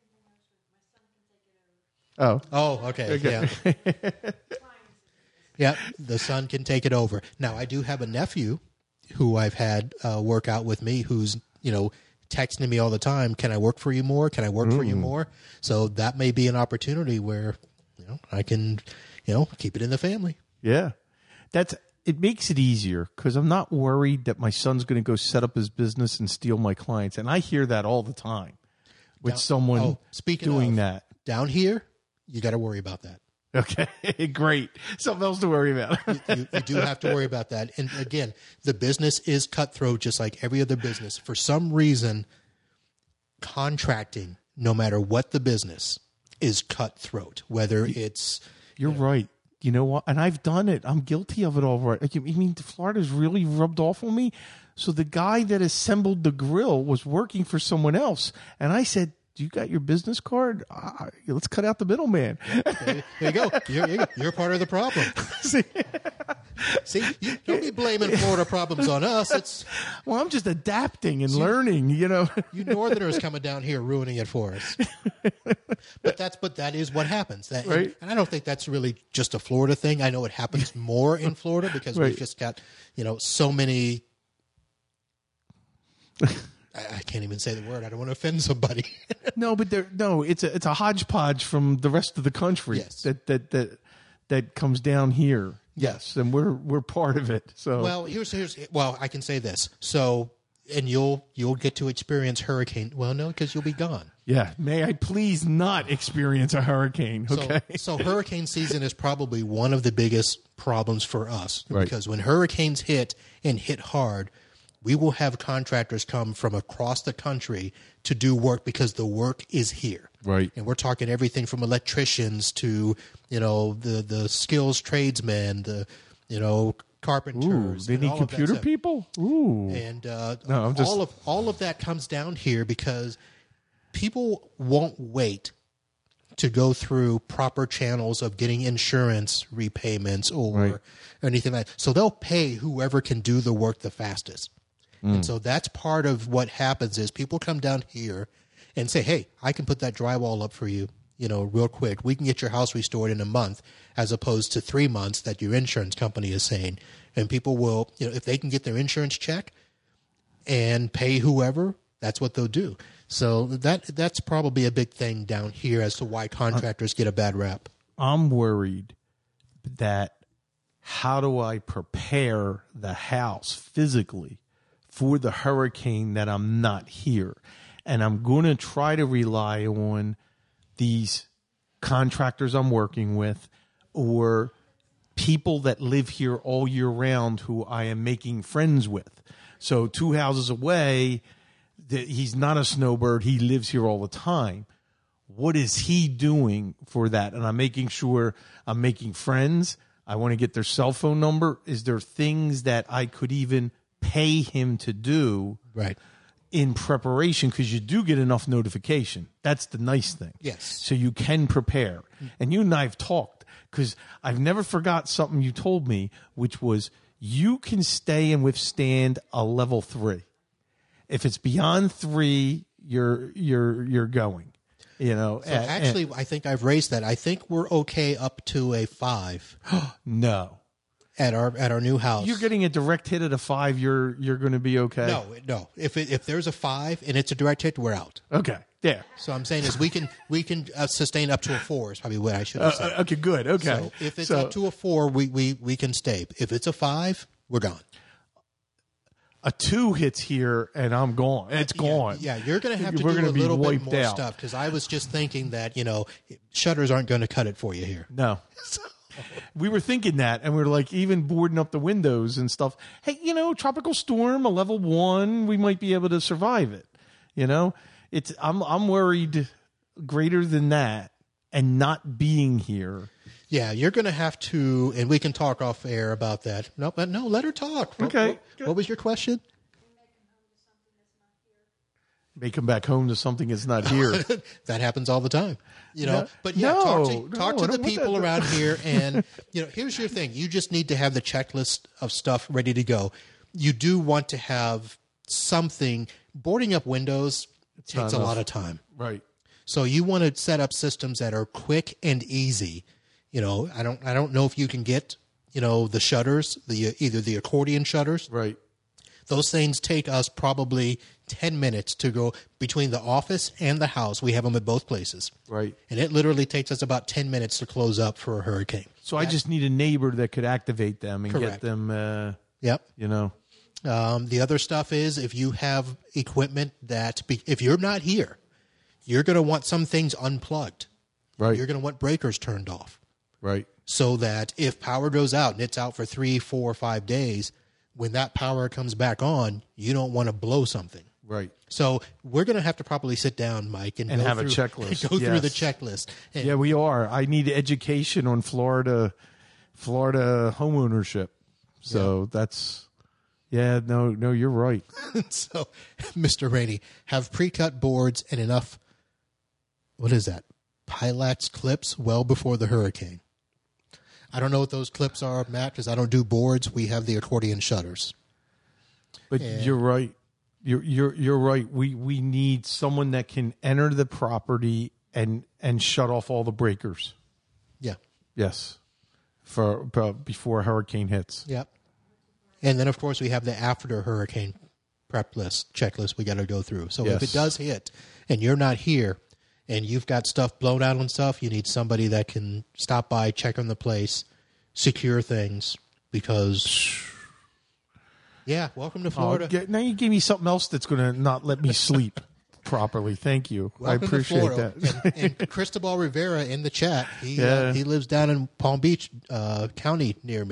Oh, okay. Yeah. Yeah, the son can take it over. Now, I do have a nephew who I've had work out with me who's, texting me all the time. Can I work for you more? Can I work for you more? So that may be an opportunity where, I can, keep it in the family. Yeah. It makes it easier because I'm not worried that my son's going to go set up his business and steal my clients. And I hear that all the time with someone doing that. Down here, you got to worry about that. Okay, great. Something else to worry about. you do have to worry about that. And again, the business is cutthroat just like every other business. For some reason, contracting, no matter what the business, is cutthroat. Whether it's... You're right. You know what? And I've done it. I'm guilty of it all right. I mean, Florida's really rubbed off on me. So the guy that assembled the grill was working for someone else. And I said, you got your business card? Let's cut out the middleman. There you go. You're part of the problem. See, you don't be blaming Florida problems on us. Well, I'm just adapting and learning, You Northerners coming down here ruining it for us. But that is what happens. Right. And I don't think that's really just a Florida thing. I know it happens more in Florida because we've just got, so many... I can't even say the word. I don't want to offend somebody. No, but it's a hodgepodge from the rest of the country. Yes. That comes down here. Yes, and we're part of it. So well, I can say this. So, and you'll get to experience hurricane. Well, no, because you'll be gone. Yeah. May I please not experience a hurricane? Okay. So hurricane season is probably one of the biggest problems for us because when hurricanes hit and hit hard, we will have contractors come from across the country to do work because the work is here. Right. And we're talking everything from electricians to, the skills tradesmen, carpenters. They need computer people? Ooh. And No, all of that comes down here because people won't wait to go through proper channels of getting insurance repayments or anything like that. So they'll pay whoever can do the work the fastest. And so that's part of what happens is people come down here and say, hey, I can put that drywall up for you, real quick. We can get your house restored in a month as opposed to 3 months that your insurance company is saying. And people will, if they can get their insurance check and pay whoever, that's what they'll do. So that's probably a big thing down here as to why contractors get a bad rap. I'm worried that how do I prepare the house physically for the hurricane that I'm not here? And I'm going to try to rely on these contractors I'm working with or people that live here all year round who I am making friends with. So 2 houses away, he's not a snowbird. He lives here all the time. What is he doing for that? And I'm making sure I'm making friends. I want to get their cell phone number. Is there things that I could even pay him to do in preparation? Because you do get enough notification. That's the nice thing. Yes. So you can prepare. And you and I have talked because I've never forgot something you told me, which was you can stay and withstand a level 3. If it's beyond 3, you're going. So actually, I think I've raised that. I think we're okay up to a 5. No. At our new house, you're getting a direct hit at a 5. You're going to be okay. No. If there's a 5 and it's a direct hit, we're out. Okay, yeah. So I'm saying is we can sustain up to a 4 is probably what I should have said. Okay, good. Okay. So if it's up to a 4, we can stay. If it's a 5, we're gone. A 2 hits here and I'm gone. It's gone. Yeah, you're going to have to do a little bit more stuff because I was just thinking that shutters aren't going to cut it for you here. No. We were thinking that, and we were like even boarding up the windows and stuff. Hey, tropical storm, a level 1, we might be able to survive it. I'm worried greater than that, and not being here. Yeah, you're going to have to, and we can talk off air about that. No, let her talk. Okay. What was your question? May come back home to something that's not here. That happens all the time, But yeah, talk to the people around here, and here's your thing: you just need to have the checklist of stuff ready to go. You do want to have something. Boarding up windows takes a lot of time, right? So you want to set up systems that are quick and easy. I don't know if you can get the shutters, either the accordion shutters, right? Those things take us probably 10 minutes to go between the office and the house. We have them at both places. Right. And it literally takes us about 10 minutes to close up for a hurricane. So I just need a neighbor that could activate them and get them, Yep. The other stuff is if you have equipment if you're not here, you're going to want some things unplugged. Right. You're going to want breakers turned off. Right. So that if power goes out and it's out for 3, 4, 5 days, when that power comes back on, you don't want to blow something. Right. So we're going to have to probably sit down, Mike, and have a checklist. Go through the checklist. And yeah, we are. I need education on Florida home ownership. So that's, no, you're right. So, Mr. Rainey, have pre-cut boards and enough, what is that, Pilax clips well before the hurricane. I don't know what those clips are, Matt, because I don't do boards. We have the accordion shutters. But you're right. You're right. We need someone that can enter the property and shut off all the breakers. Yeah. Yes. Before a hurricane hits. Yep. And then, of course, we have the after hurricane checklist we got to go through. So if it does hit and you're not here, and you've got stuff blown out and stuff, you need somebody that can stop by, check on the place, secure things, because, welcome to Florida. Now you gave me something else that's going to not let me sleep properly. Thank you. Welcome I appreciate that. And Cristobal Rivera in the chat, he lives down in Palm Beach County near me,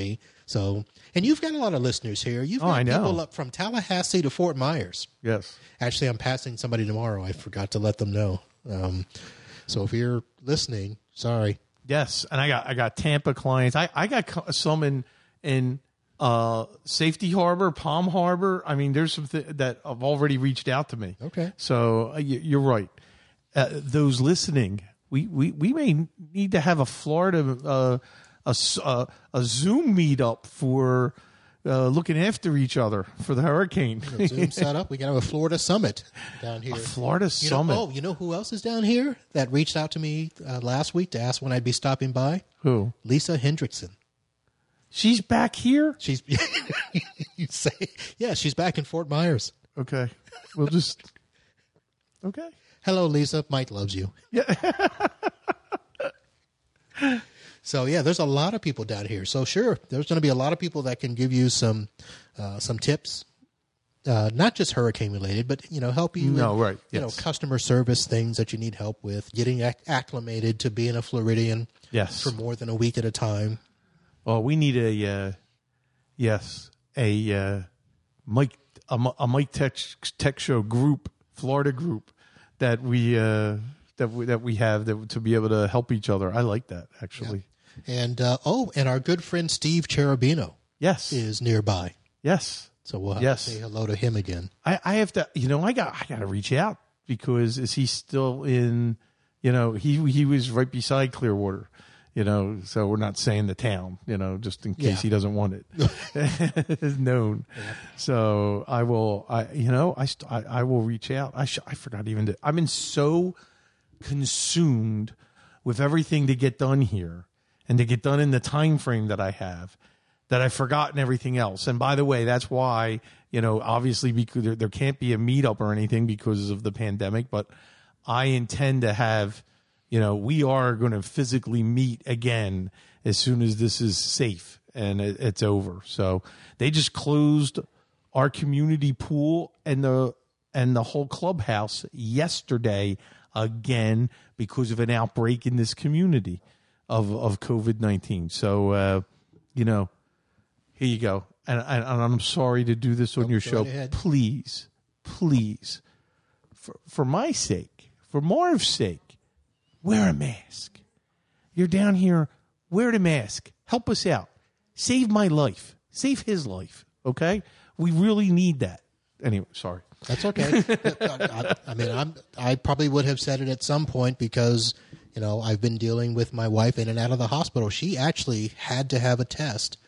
So, and you've got a lot of listeners here. You've got I know. people up from Tallahassee to Fort Myers. Yes. Actually, I'm passing somebody tomorrow. I forgot to let them know. So if you're listening, sorry. Yes, and I got Tampa clients. I got some in Safety Harbor, Palm Harbor. I mean, there's some that have already reached out to me. Okay. So you're right. Those listening, we may need to have a Florida a Zoom meetup for looking after each other for the hurricane. Zoom setup. We got to have a Florida summit down here. A Florida summit. You know who else is down here that reached out to me last week to ask when I'd be stopping by? Who? Lisa Hendrickson. She's back here? She's you say, yeah, she's back in Fort Myers. Okay. We'll just okay. Hello, Lisa. Mike loves you. Yeah. So yeah, there's a lot of people down here. So sure, there's going to be a lot of people that can give you some tips, not just hurricane related, but help you. Right. Customer service things that you need help with, getting acclimated to being a Floridian. Yes. For more than a week at a time. Well, we need a Mike Tech Show group, Florida group that we have to be able to help each other. I like that actually. Yeah. And and our good friend Steve Cherubino, yes, is nearby. Yes, so we'll have to say hello to him again. I have to. I got to reach out because is he still in? He was right beside Clearwater. So we're not saying the town, just in case he doesn't want it. It's known. Yeah. So I will, I will reach out. I forgot even to, I've been so consumed with everything to get done here and to get done in the time frame that I have that I've forgotten everything else. And by the way, that's why, obviously because there can't be a meetup or anything because of the pandemic, but I intend to have, we are going to physically meet again as soon as this is safe and it's over. So they just closed our community pool and the whole clubhouse yesterday again because of an outbreak in this community of COVID-19. So, here you go. And I'm sorry to do this on your show. Please, for my sake, for Marv's sake, wear a mask. You're down here, wear the mask. Help us out. Save my life. Save his life. Okay? We really need that. Anyway, sorry. That's okay. I probably would have said it at some point because, I've been dealing with my wife in and out of the hospital. She actually had to have a test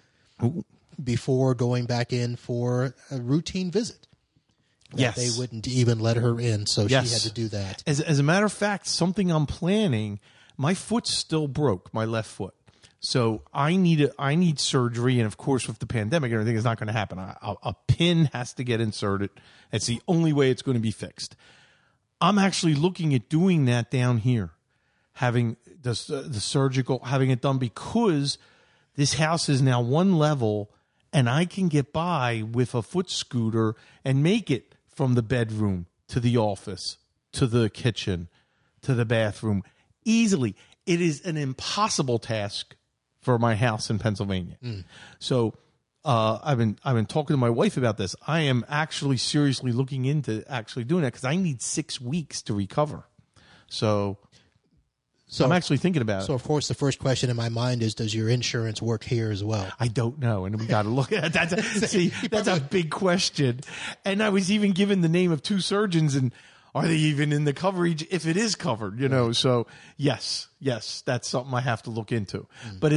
before going back in for a routine visit. Yes. They wouldn't even let her in, so she had to do that. As a matter of fact, something I'm planning, my foot's still broke, my left foot. So I need surgery, and of course with the pandemic and everything, it's not going to happen. A pin has to get inserted. It's the only way it's going to be fixed. I'm actually looking at doing that down here, having the surgical, having it done because this house is now one level, and I can get by with a foot scooter and make it from the bedroom to the office, to the kitchen, to the bathroom easily. It is an impossible task for my house in Pennsylvania. So I've been talking to my wife about this. I am actually seriously looking into actually doing that because I need 6 weeks to recover. So I'm actually thinking about it. So, of course, the first question in my mind is, does your insurance work here as well? I don't know, and we got to look at that. That's a big question. And I was even given the name of 2 surgeons, and are they even in the coverage if it is covered? Right. So yes, that's something I have to look into. But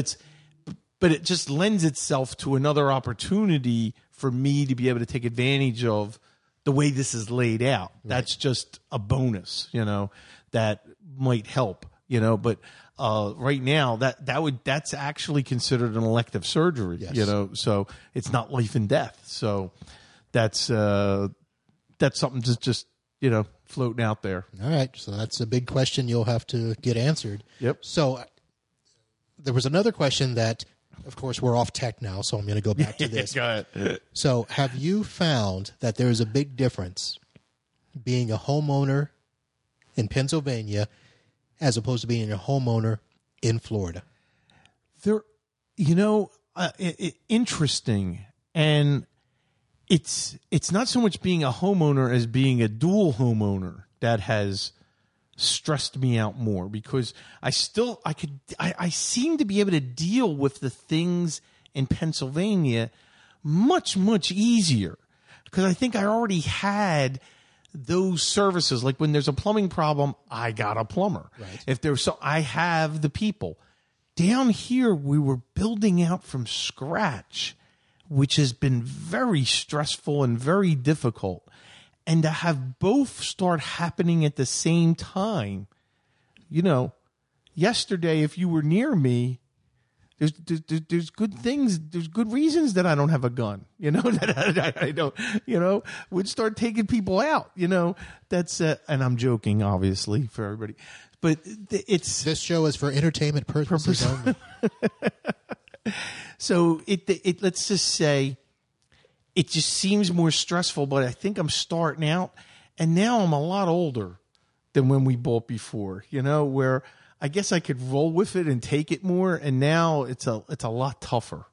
it just lends itself to another opportunity for me to be able to take advantage of the way this is laid out. Right. That's just a bonus, that might help. But right now that's actually considered an elective surgery. Yes. So it's not life and death. So that's something just floating out there. All right, so that's a big question you'll have to get answered. Yep. So there was another question that, of course, we're off tech now, so I'm going to go back to this. Go ahead. So have you found that there's a big difference being a homeowner in Pennsylvania as opposed to being a homeowner in Florida? interesting, and it's not so much being a homeowner as being a dual homeowner that has stressed me out more, because I seem to be able to deal with the things in Pennsylvania much easier, because I think I already had those services. Like when there's a plumbing problem, I got a plumber. Right. If there's I have the people. Down here, we were building out from scratch, which has been very stressful and very difficult. And to have both start happening at the same time, yesterday, if you were near me, there's good things, there's good reasons that I don't have a gun, that I don't, would start taking people out, that's, and I'm joking, obviously, for everybody, but it's. This show is for entertainment purposes only. So it let's just say it just seems more stressful, but I think I'm starting out, and now I'm a lot older than when we bought before, where I guess I could roll with it and take it more, and now it's a lot tougher.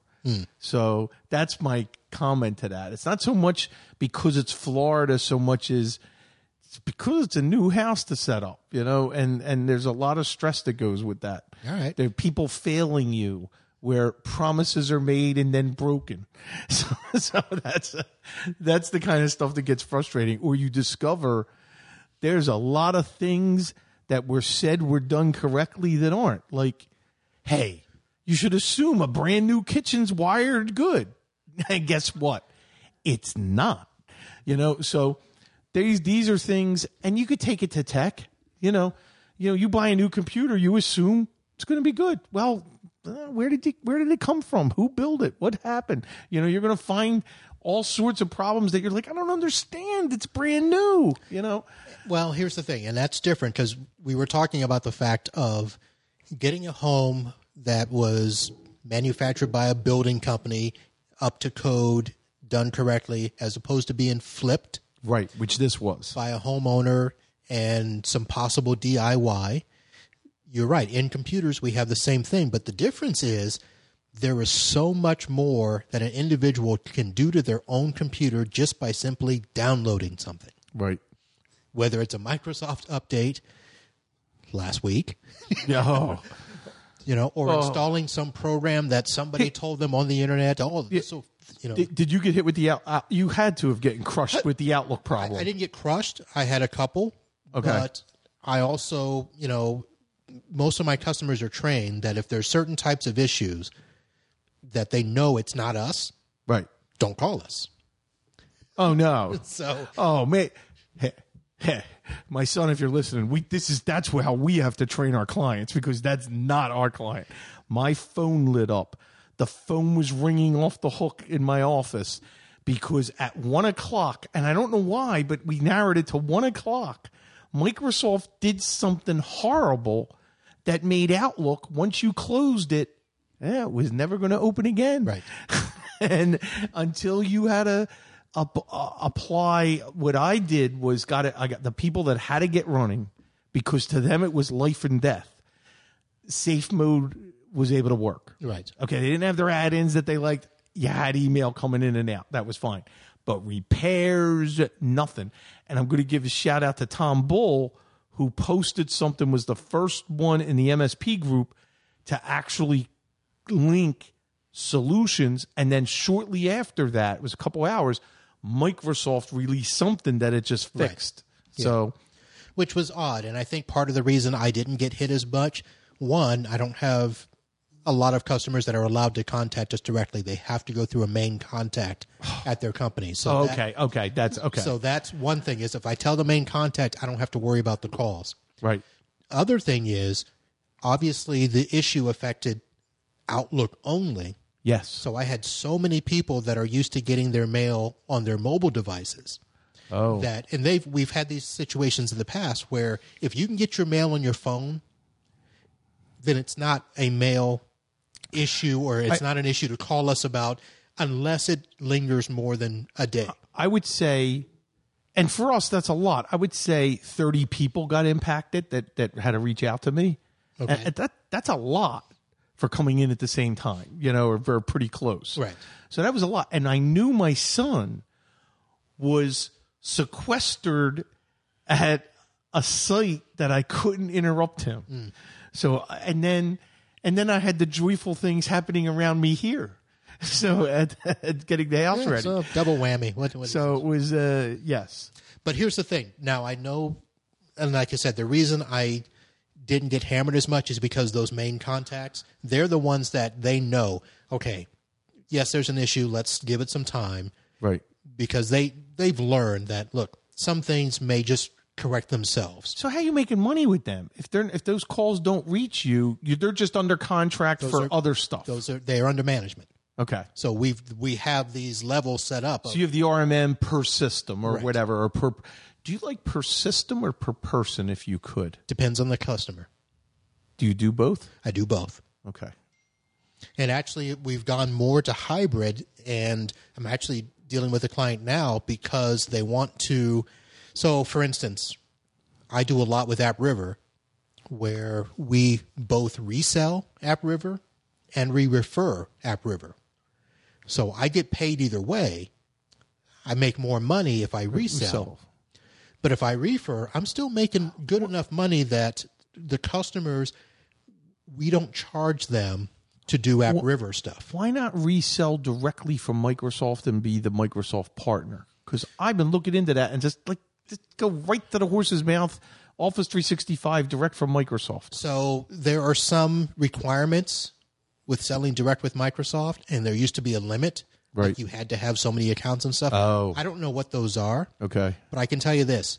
So that's my comment to that. It's not so much because it's Florida so much as it's because it's a new house to set up, and there's a lot of stress that goes with that. All right. There are people failing you where promises are made and then broken. So that's the kind of stuff that gets frustrating. Or you discover there's a lot of things that were said were done correctly that aren't. Like, hey, you should assume a brand new kitchen's wired good. And guess what? It's not. So these are things, and you could take it to tech. You buy a new computer, you assume it's going to be good. Well, where did it come from? Who built it? What happened? You're going to find all sorts of problems that you're like, I don't understand. It's brand new, Well, here's the thing, and that's different because we were talking about the fact of getting a home that was manufactured by a building company, up to code, done correctly, as opposed to being flipped. Right, which this was. By a homeowner and some possible DIY. You're right. In computers, we have the same thing, but the difference is there is so much more that an individual can do to their own computer just by simply downloading something. Right. Whether it's a Microsoft update last week, or installing some program that somebody told them on the internet. Did you get hit with you had to have gotten crushed with the Outlook problem. I didn't get crushed. I had a couple. Okay. But I also, most of my customers are trained that if there's certain types of issues that they know it's not us, right? Don't call us. Oh no! Oh man, hey, my son, if you're listening, that's how we have to train our clients, because that's not our client. My phone lit up. The phone was ringing off the hook in my office because at 1 o'clock, and I don't know why, but we narrowed it to 1 o'clock. Microsoft did something horrible that made Outlook, once you closed it, it was never going to open again. Right. And until you had to apply, what I did was I got the people that had to get running, because to them it was life and death. Safe mode was able to work. Right. Okay, they didn't have their add-ins that they liked. You had email coming in and out. That was fine. But repairs, nothing. And I'm going to give a shout out to Tom Bull, who posted something, was the first one in the MSP group to actually link solutions. And then shortly after that, it was a couple hours, Microsoft released something that it just fixed. Right. So, which was odd. And I think part of the reason I didn't get hit as much, one, I don't have a lot of customers that are allowed to contact us directly. They have to go through a main contact at their company. So that's okay. So that's one thing, is if I tell the main contact, I don't have to worry about the calls. Right. Other thing is, obviously the issue affected Outlook only. Yes. So I had so many people that are used to getting their mail on their mobile devices. Oh. We've had these situations in the past where if you can get your mail on your phone, then it's not a mail issue, or it's not an issue to call us about, unless it lingers more than a day. I would say, and for us, that's a lot. I would say 30 people got impacted that had to reach out to me. Okay. And that's a lot for coming in at the same time, or pretty close. Right. So that was a lot. And I knew my son was sequestered at a site that I couldn't interrupt him. So, and then I had the joyful things happening around me here. So at getting the house ready. So double whammy. So it was, yes. But here's the thing. Now I know, and like I said, the reason I didn't get hammered as much is because those main contacts, they're the ones that they know, okay, yes, there's an issue. Let's give it some time. Right. Because they've learned that, look, some things may just correct themselves. So how are you making money with them? If those calls don't reach you, they're just under contract for other stuff. They are under management. Okay. So we have these levels set up. So you have the RMM per system or Right. whatever, or per. Do you like per system or per person if you could? Depends on the customer. Do you do both? I do both. Okay. And actually, we've gone more to hybrid, and I'm actually dealing with a client now because they want to. So, for instance, I do a lot with AppRiver where we both resell AppRiver and we refer AppRiver. So I get paid either way. I make more money if I resell. But if I refer, I'm still making good enough money that the customers, we don't charge them to do AppRiver stuff. Why not resell directly from Microsoft and be the Microsoft partner? Because I've been looking into that and just go right to the horse's mouth. Office 365 direct from Microsoft. So there are some requirements with selling direct with Microsoft, and there used to be a limit. Right. Like you had to have so many accounts and stuff. Oh. I don't know what those are. Okay. But I can tell you this.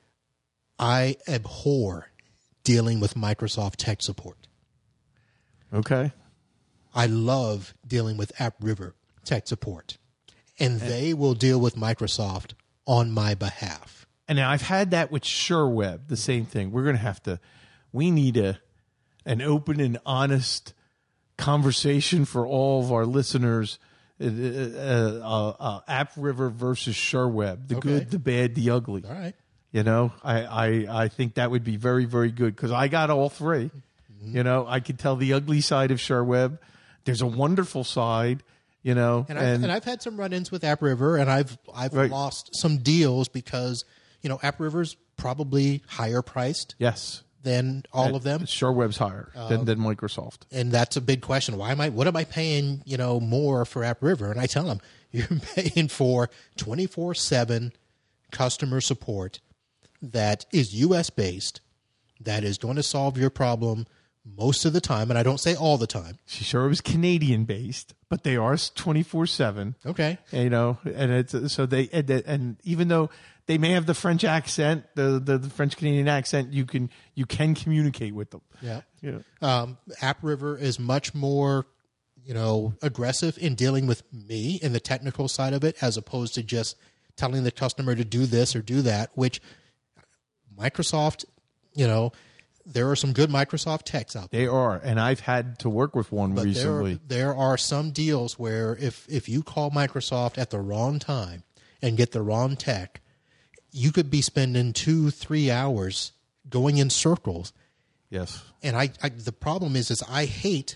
I abhor dealing with Microsoft tech support. Okay. I love dealing with AppRiver tech support. And they will deal with Microsoft on my behalf. And now I've had that with SureWeb, the same thing. We're going to have to, we need an open and honest conversation for all of our listeners. AppRiver versus SureWeb, the good, the bad, the ugly. All right. I think that would be very, very good because I got all three. Mm-hmm. I could tell the ugly side of SureWeb. There's a wonderful side, And I've had some run-ins with AppRiver, and I've Right. lost some deals because, AppRiver's probably higher priced yes, than all of them. SureWeb's higher than Microsoft. And that's a big question. What am I paying, more for AppRiver? And I tell them, you're paying for 24/7 customer support that is US based, that is going to solve your problem most of the time, and I don't say all the time. SureWeb's Canadian based, but they are 24/7. Okay. And it's so and even though they may have the French accent, the French Canadian accent, you can communicate with them. Yeah. Yeah. AppRiver is much more, aggressive in dealing with me in the technical side of it, as opposed to just telling the customer to do this or do that, which Microsoft, there are some good Microsoft techs out there. They are, and I've had to work with one But recently. there are some deals where if you call Microsoft at the wrong time and get the wrong tech, you could be spending 2-3 hours going in circles. Yes. And I the problem is I hate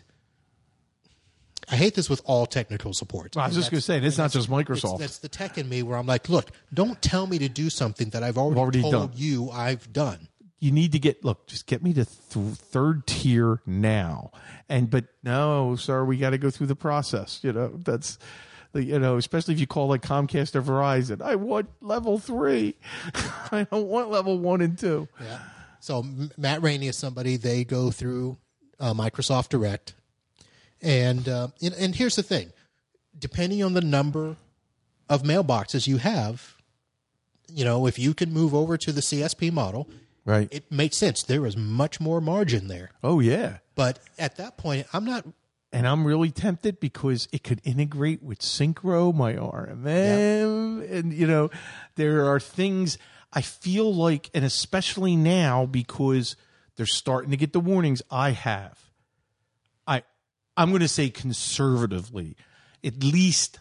this with all technical support. Well, I was just going to say, it's not just Microsoft. That's the tech in me where I'm like, look, don't tell me to do something that I've already told done. you I've done. You need to just get me to third tier now. But no, sir, we got to go through the process. That's, especially if you call like Comcast or Verizon. I want level 3. I don't want level 1 and 2. Yeah. So Matt Rainey is somebody, they go through Microsoft Direct. And here's the thing. Depending on the number of mailboxes you have, if you can move over to the CSP model, right, it makes sense. There is much more margin there. Oh, yeah. But at that point, I'm not. And I'm really tempted because it could integrate with Synchro, my RMM. Yeah. And, there are things I feel like, and especially now because they're starting to get the warnings I'm going to say conservatively, at least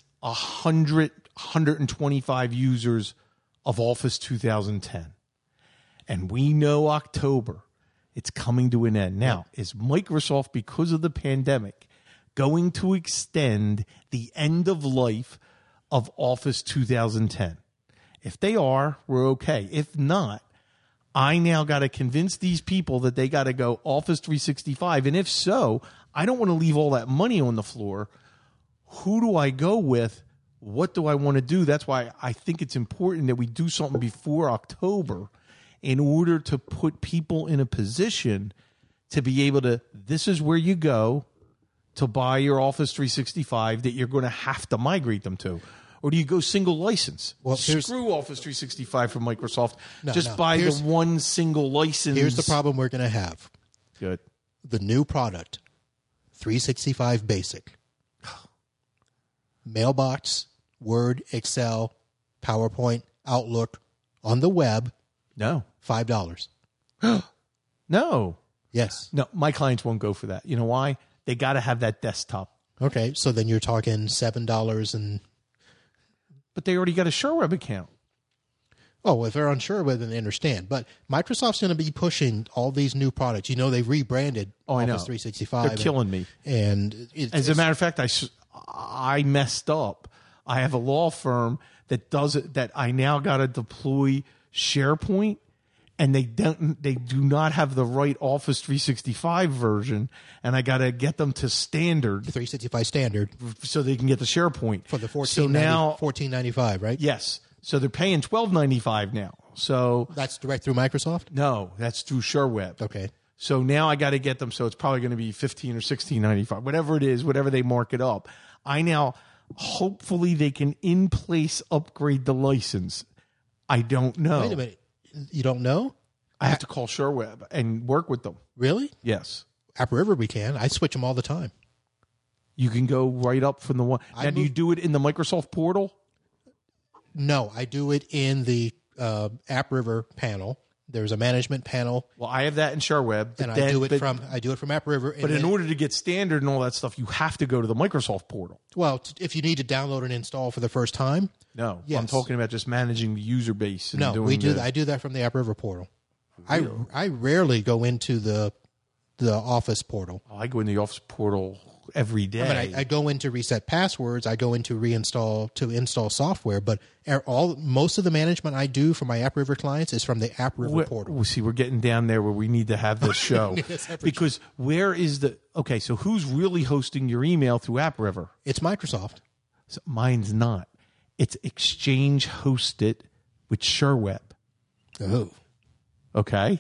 125 users of Office 2010. And we know October It's coming to an end. Now, is Microsoft, because of the pandemic, going to extend the end of life of Office 2010? If they are, we're okay. If not, I now got to convince these people that they got to go Office 365. And if so, I don't want to leave all that money on the floor. Who do I go with? What do I want to do? That's why I think it's important that we do something before October in order to put people in a position to be able to, this is where you go to buy your Office 365 that you're going to have to migrate them to. Or do you go single license? Well, screw Office 365 from Microsoft. No, buy the one single license. Here's the problem we're going to have. Good. The new product, 365 Basic. Mailbox, Word, Excel, PowerPoint, Outlook, on the web, No. $5. No. Yes. No, my clients won't go for that. You know why? They got to have that desktop. Okay, so then you're talking $7 and... But they already got a SureWeb account. Oh, if they're unsure, well, then they understand. But Microsoft's going to be pushing all these new products. You know, they've rebranded I know. Office 365. They're killing me. And As a matter of fact, I messed up. I have a law firm that does it, that I now got to deploy SharePoint, and they do not have the right Office 365 version, and I got to get them to standard 365 standard so they can get the SharePoint for the $14.95, right? Yes. So they're paying $12.95 now. So That's direct through Microsoft? no, that's through SureWeb. Okay. So now I got to get them. So it's probably going to be $15 or $16.95, whatever it is, whatever they mark it up. I now, hopefully they can in place upgrade the license. I don't know. Wait a minute. You don't know? I have to call SureWeb and work with them. Really? Yes. AppRiver we can. I switch them all the time. You can go right up from the one. Now, do you do it in the Microsoft portal? No, I do it in the AppRiver panel. There's a management panel, Well, I have that in SureWeb. and I do it from AppRiver. But in order to get standard and all that stuff, you have to go to the Microsoft portal. Well, if you need to download and install for the first time, No, Yes. I'm talking about just managing the user base. And no, doing we do. the- I do that from the AppRiver portal. I rarely go into the Office portal. I go in the Office portal every day. I mean, I go in to reset passwords. I go in to install software. But most of the management I do for my AppRiver clients is from the AppRiver portal. Well, see, we're getting down there where we need to have this show. Because where is so who's really hosting your email through AppRiver? It's Microsoft. So mine's not. It's Exchange hosted with SureWeb. Oh, Okay.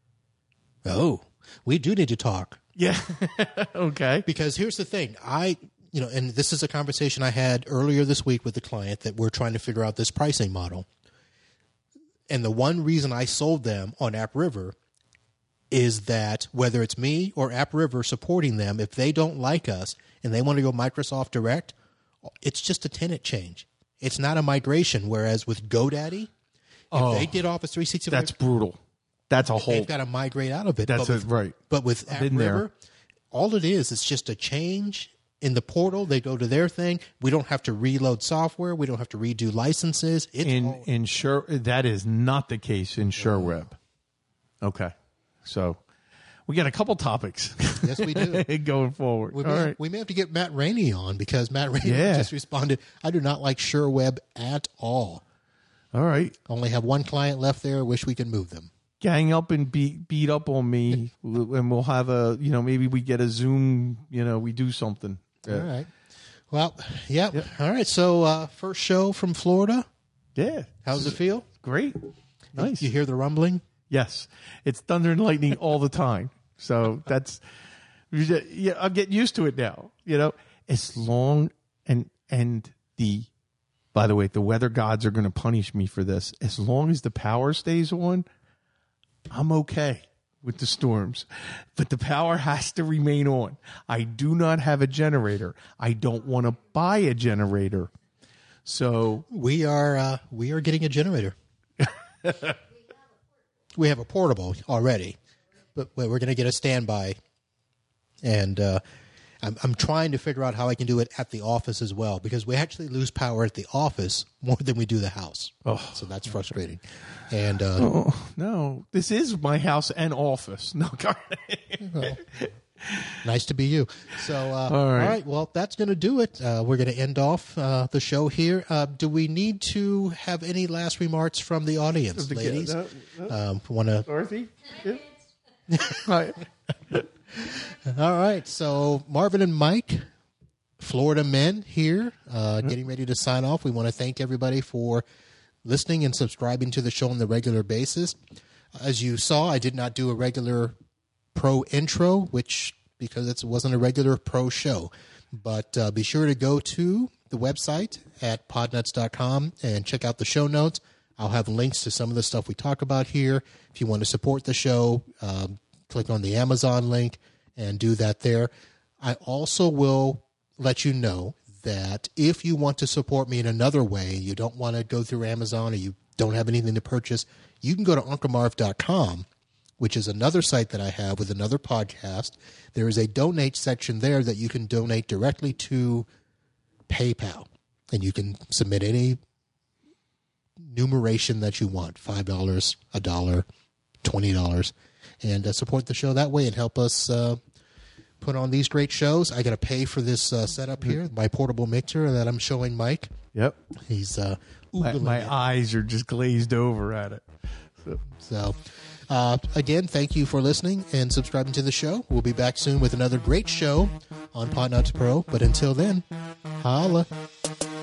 We do need to talk. Yeah. Okay. Because here's the thing. And this is a conversation I had earlier this week with the client that we're trying to figure out this pricing model. And the one reason I sold them on AppRiver is that whether it's me or AppRiver supporting them, if they don't like us and they want to go Microsoft Direct, it's just a tenant change. It's not a migration. Whereas with GoDaddy, if they did Office 365, That's brutal. That's a whole. they've got to migrate out of it. That's right. But with been there. AppRiver, all it is, it's just a change in the portal. They go to their thing. We don't have to reload software. We don't have to redo licenses. That is not the case in SureWeb. Okay. So we got a couple topics. Yes, we do. Going forward. We may have to get Matt Rainey on because Matt Rainey just responded, I do not like SureWeb at all. All right. Only have one client left there. Wish we could move them. Gang up and beat up on me, and we'll have maybe we get a Zoom, we do something. All right. Well, yeah. Yep. All right. So first show from Florida. Yeah. How's it feel? Great. Nice. You hear the rumbling? Yes. It's thunder and lightning all the time. So that's, I'm getting used to it now, as long by the way, the weather gods are going to punish me for this. As long as the power stays on, I'm okay with the storms, but the power has to remain on. I do not have a generator. I don't want to buy a generator. So we are getting a generator. We have a portable already, but we're going to get a standby. And I'm trying to figure out how I can do it at the office as well, because we actually lose power at the office more than we do the house. Oh. So that's frustrating. And No, this is my house and office. No, nice to be you. So, all right. Well, that's going to do it. We're going to end off the show here. Do we need to have any last remarks from the audience, ladies? Want to? Dorothy? Yeah. All right. So Marvin and Mike, Florida men here, getting ready to sign off. We want to thank everybody for listening and subscribing to the show on the regular basis. As you saw, I did not do a regular pro intro, because it wasn't a regular pro show. But be sure to go to the website at podnuts.com and check out the show notes. I'll have links to some of the stuff we talk about here. If you want to support the show, click on the Amazon link and do that there. I also will let you know that if you want to support me in another way, you don't want to go through Amazon or you don't have anything to purchase, you can go to unclemarv.com, which is another site that I have with another podcast. There is a donate section there that you can donate directly to PayPal, and you can submit any numeration that you want, $5, $1, $20, and support the show that way and help us put on these great shows. I got to pay for this setup here, my portable mixer that I'm showing Mike. Yep. He's my eyes are just glazed over at it. So again, thank you for listening and subscribing to the show. We'll be back soon with another great show on Podnuts Pro. But until then, holla.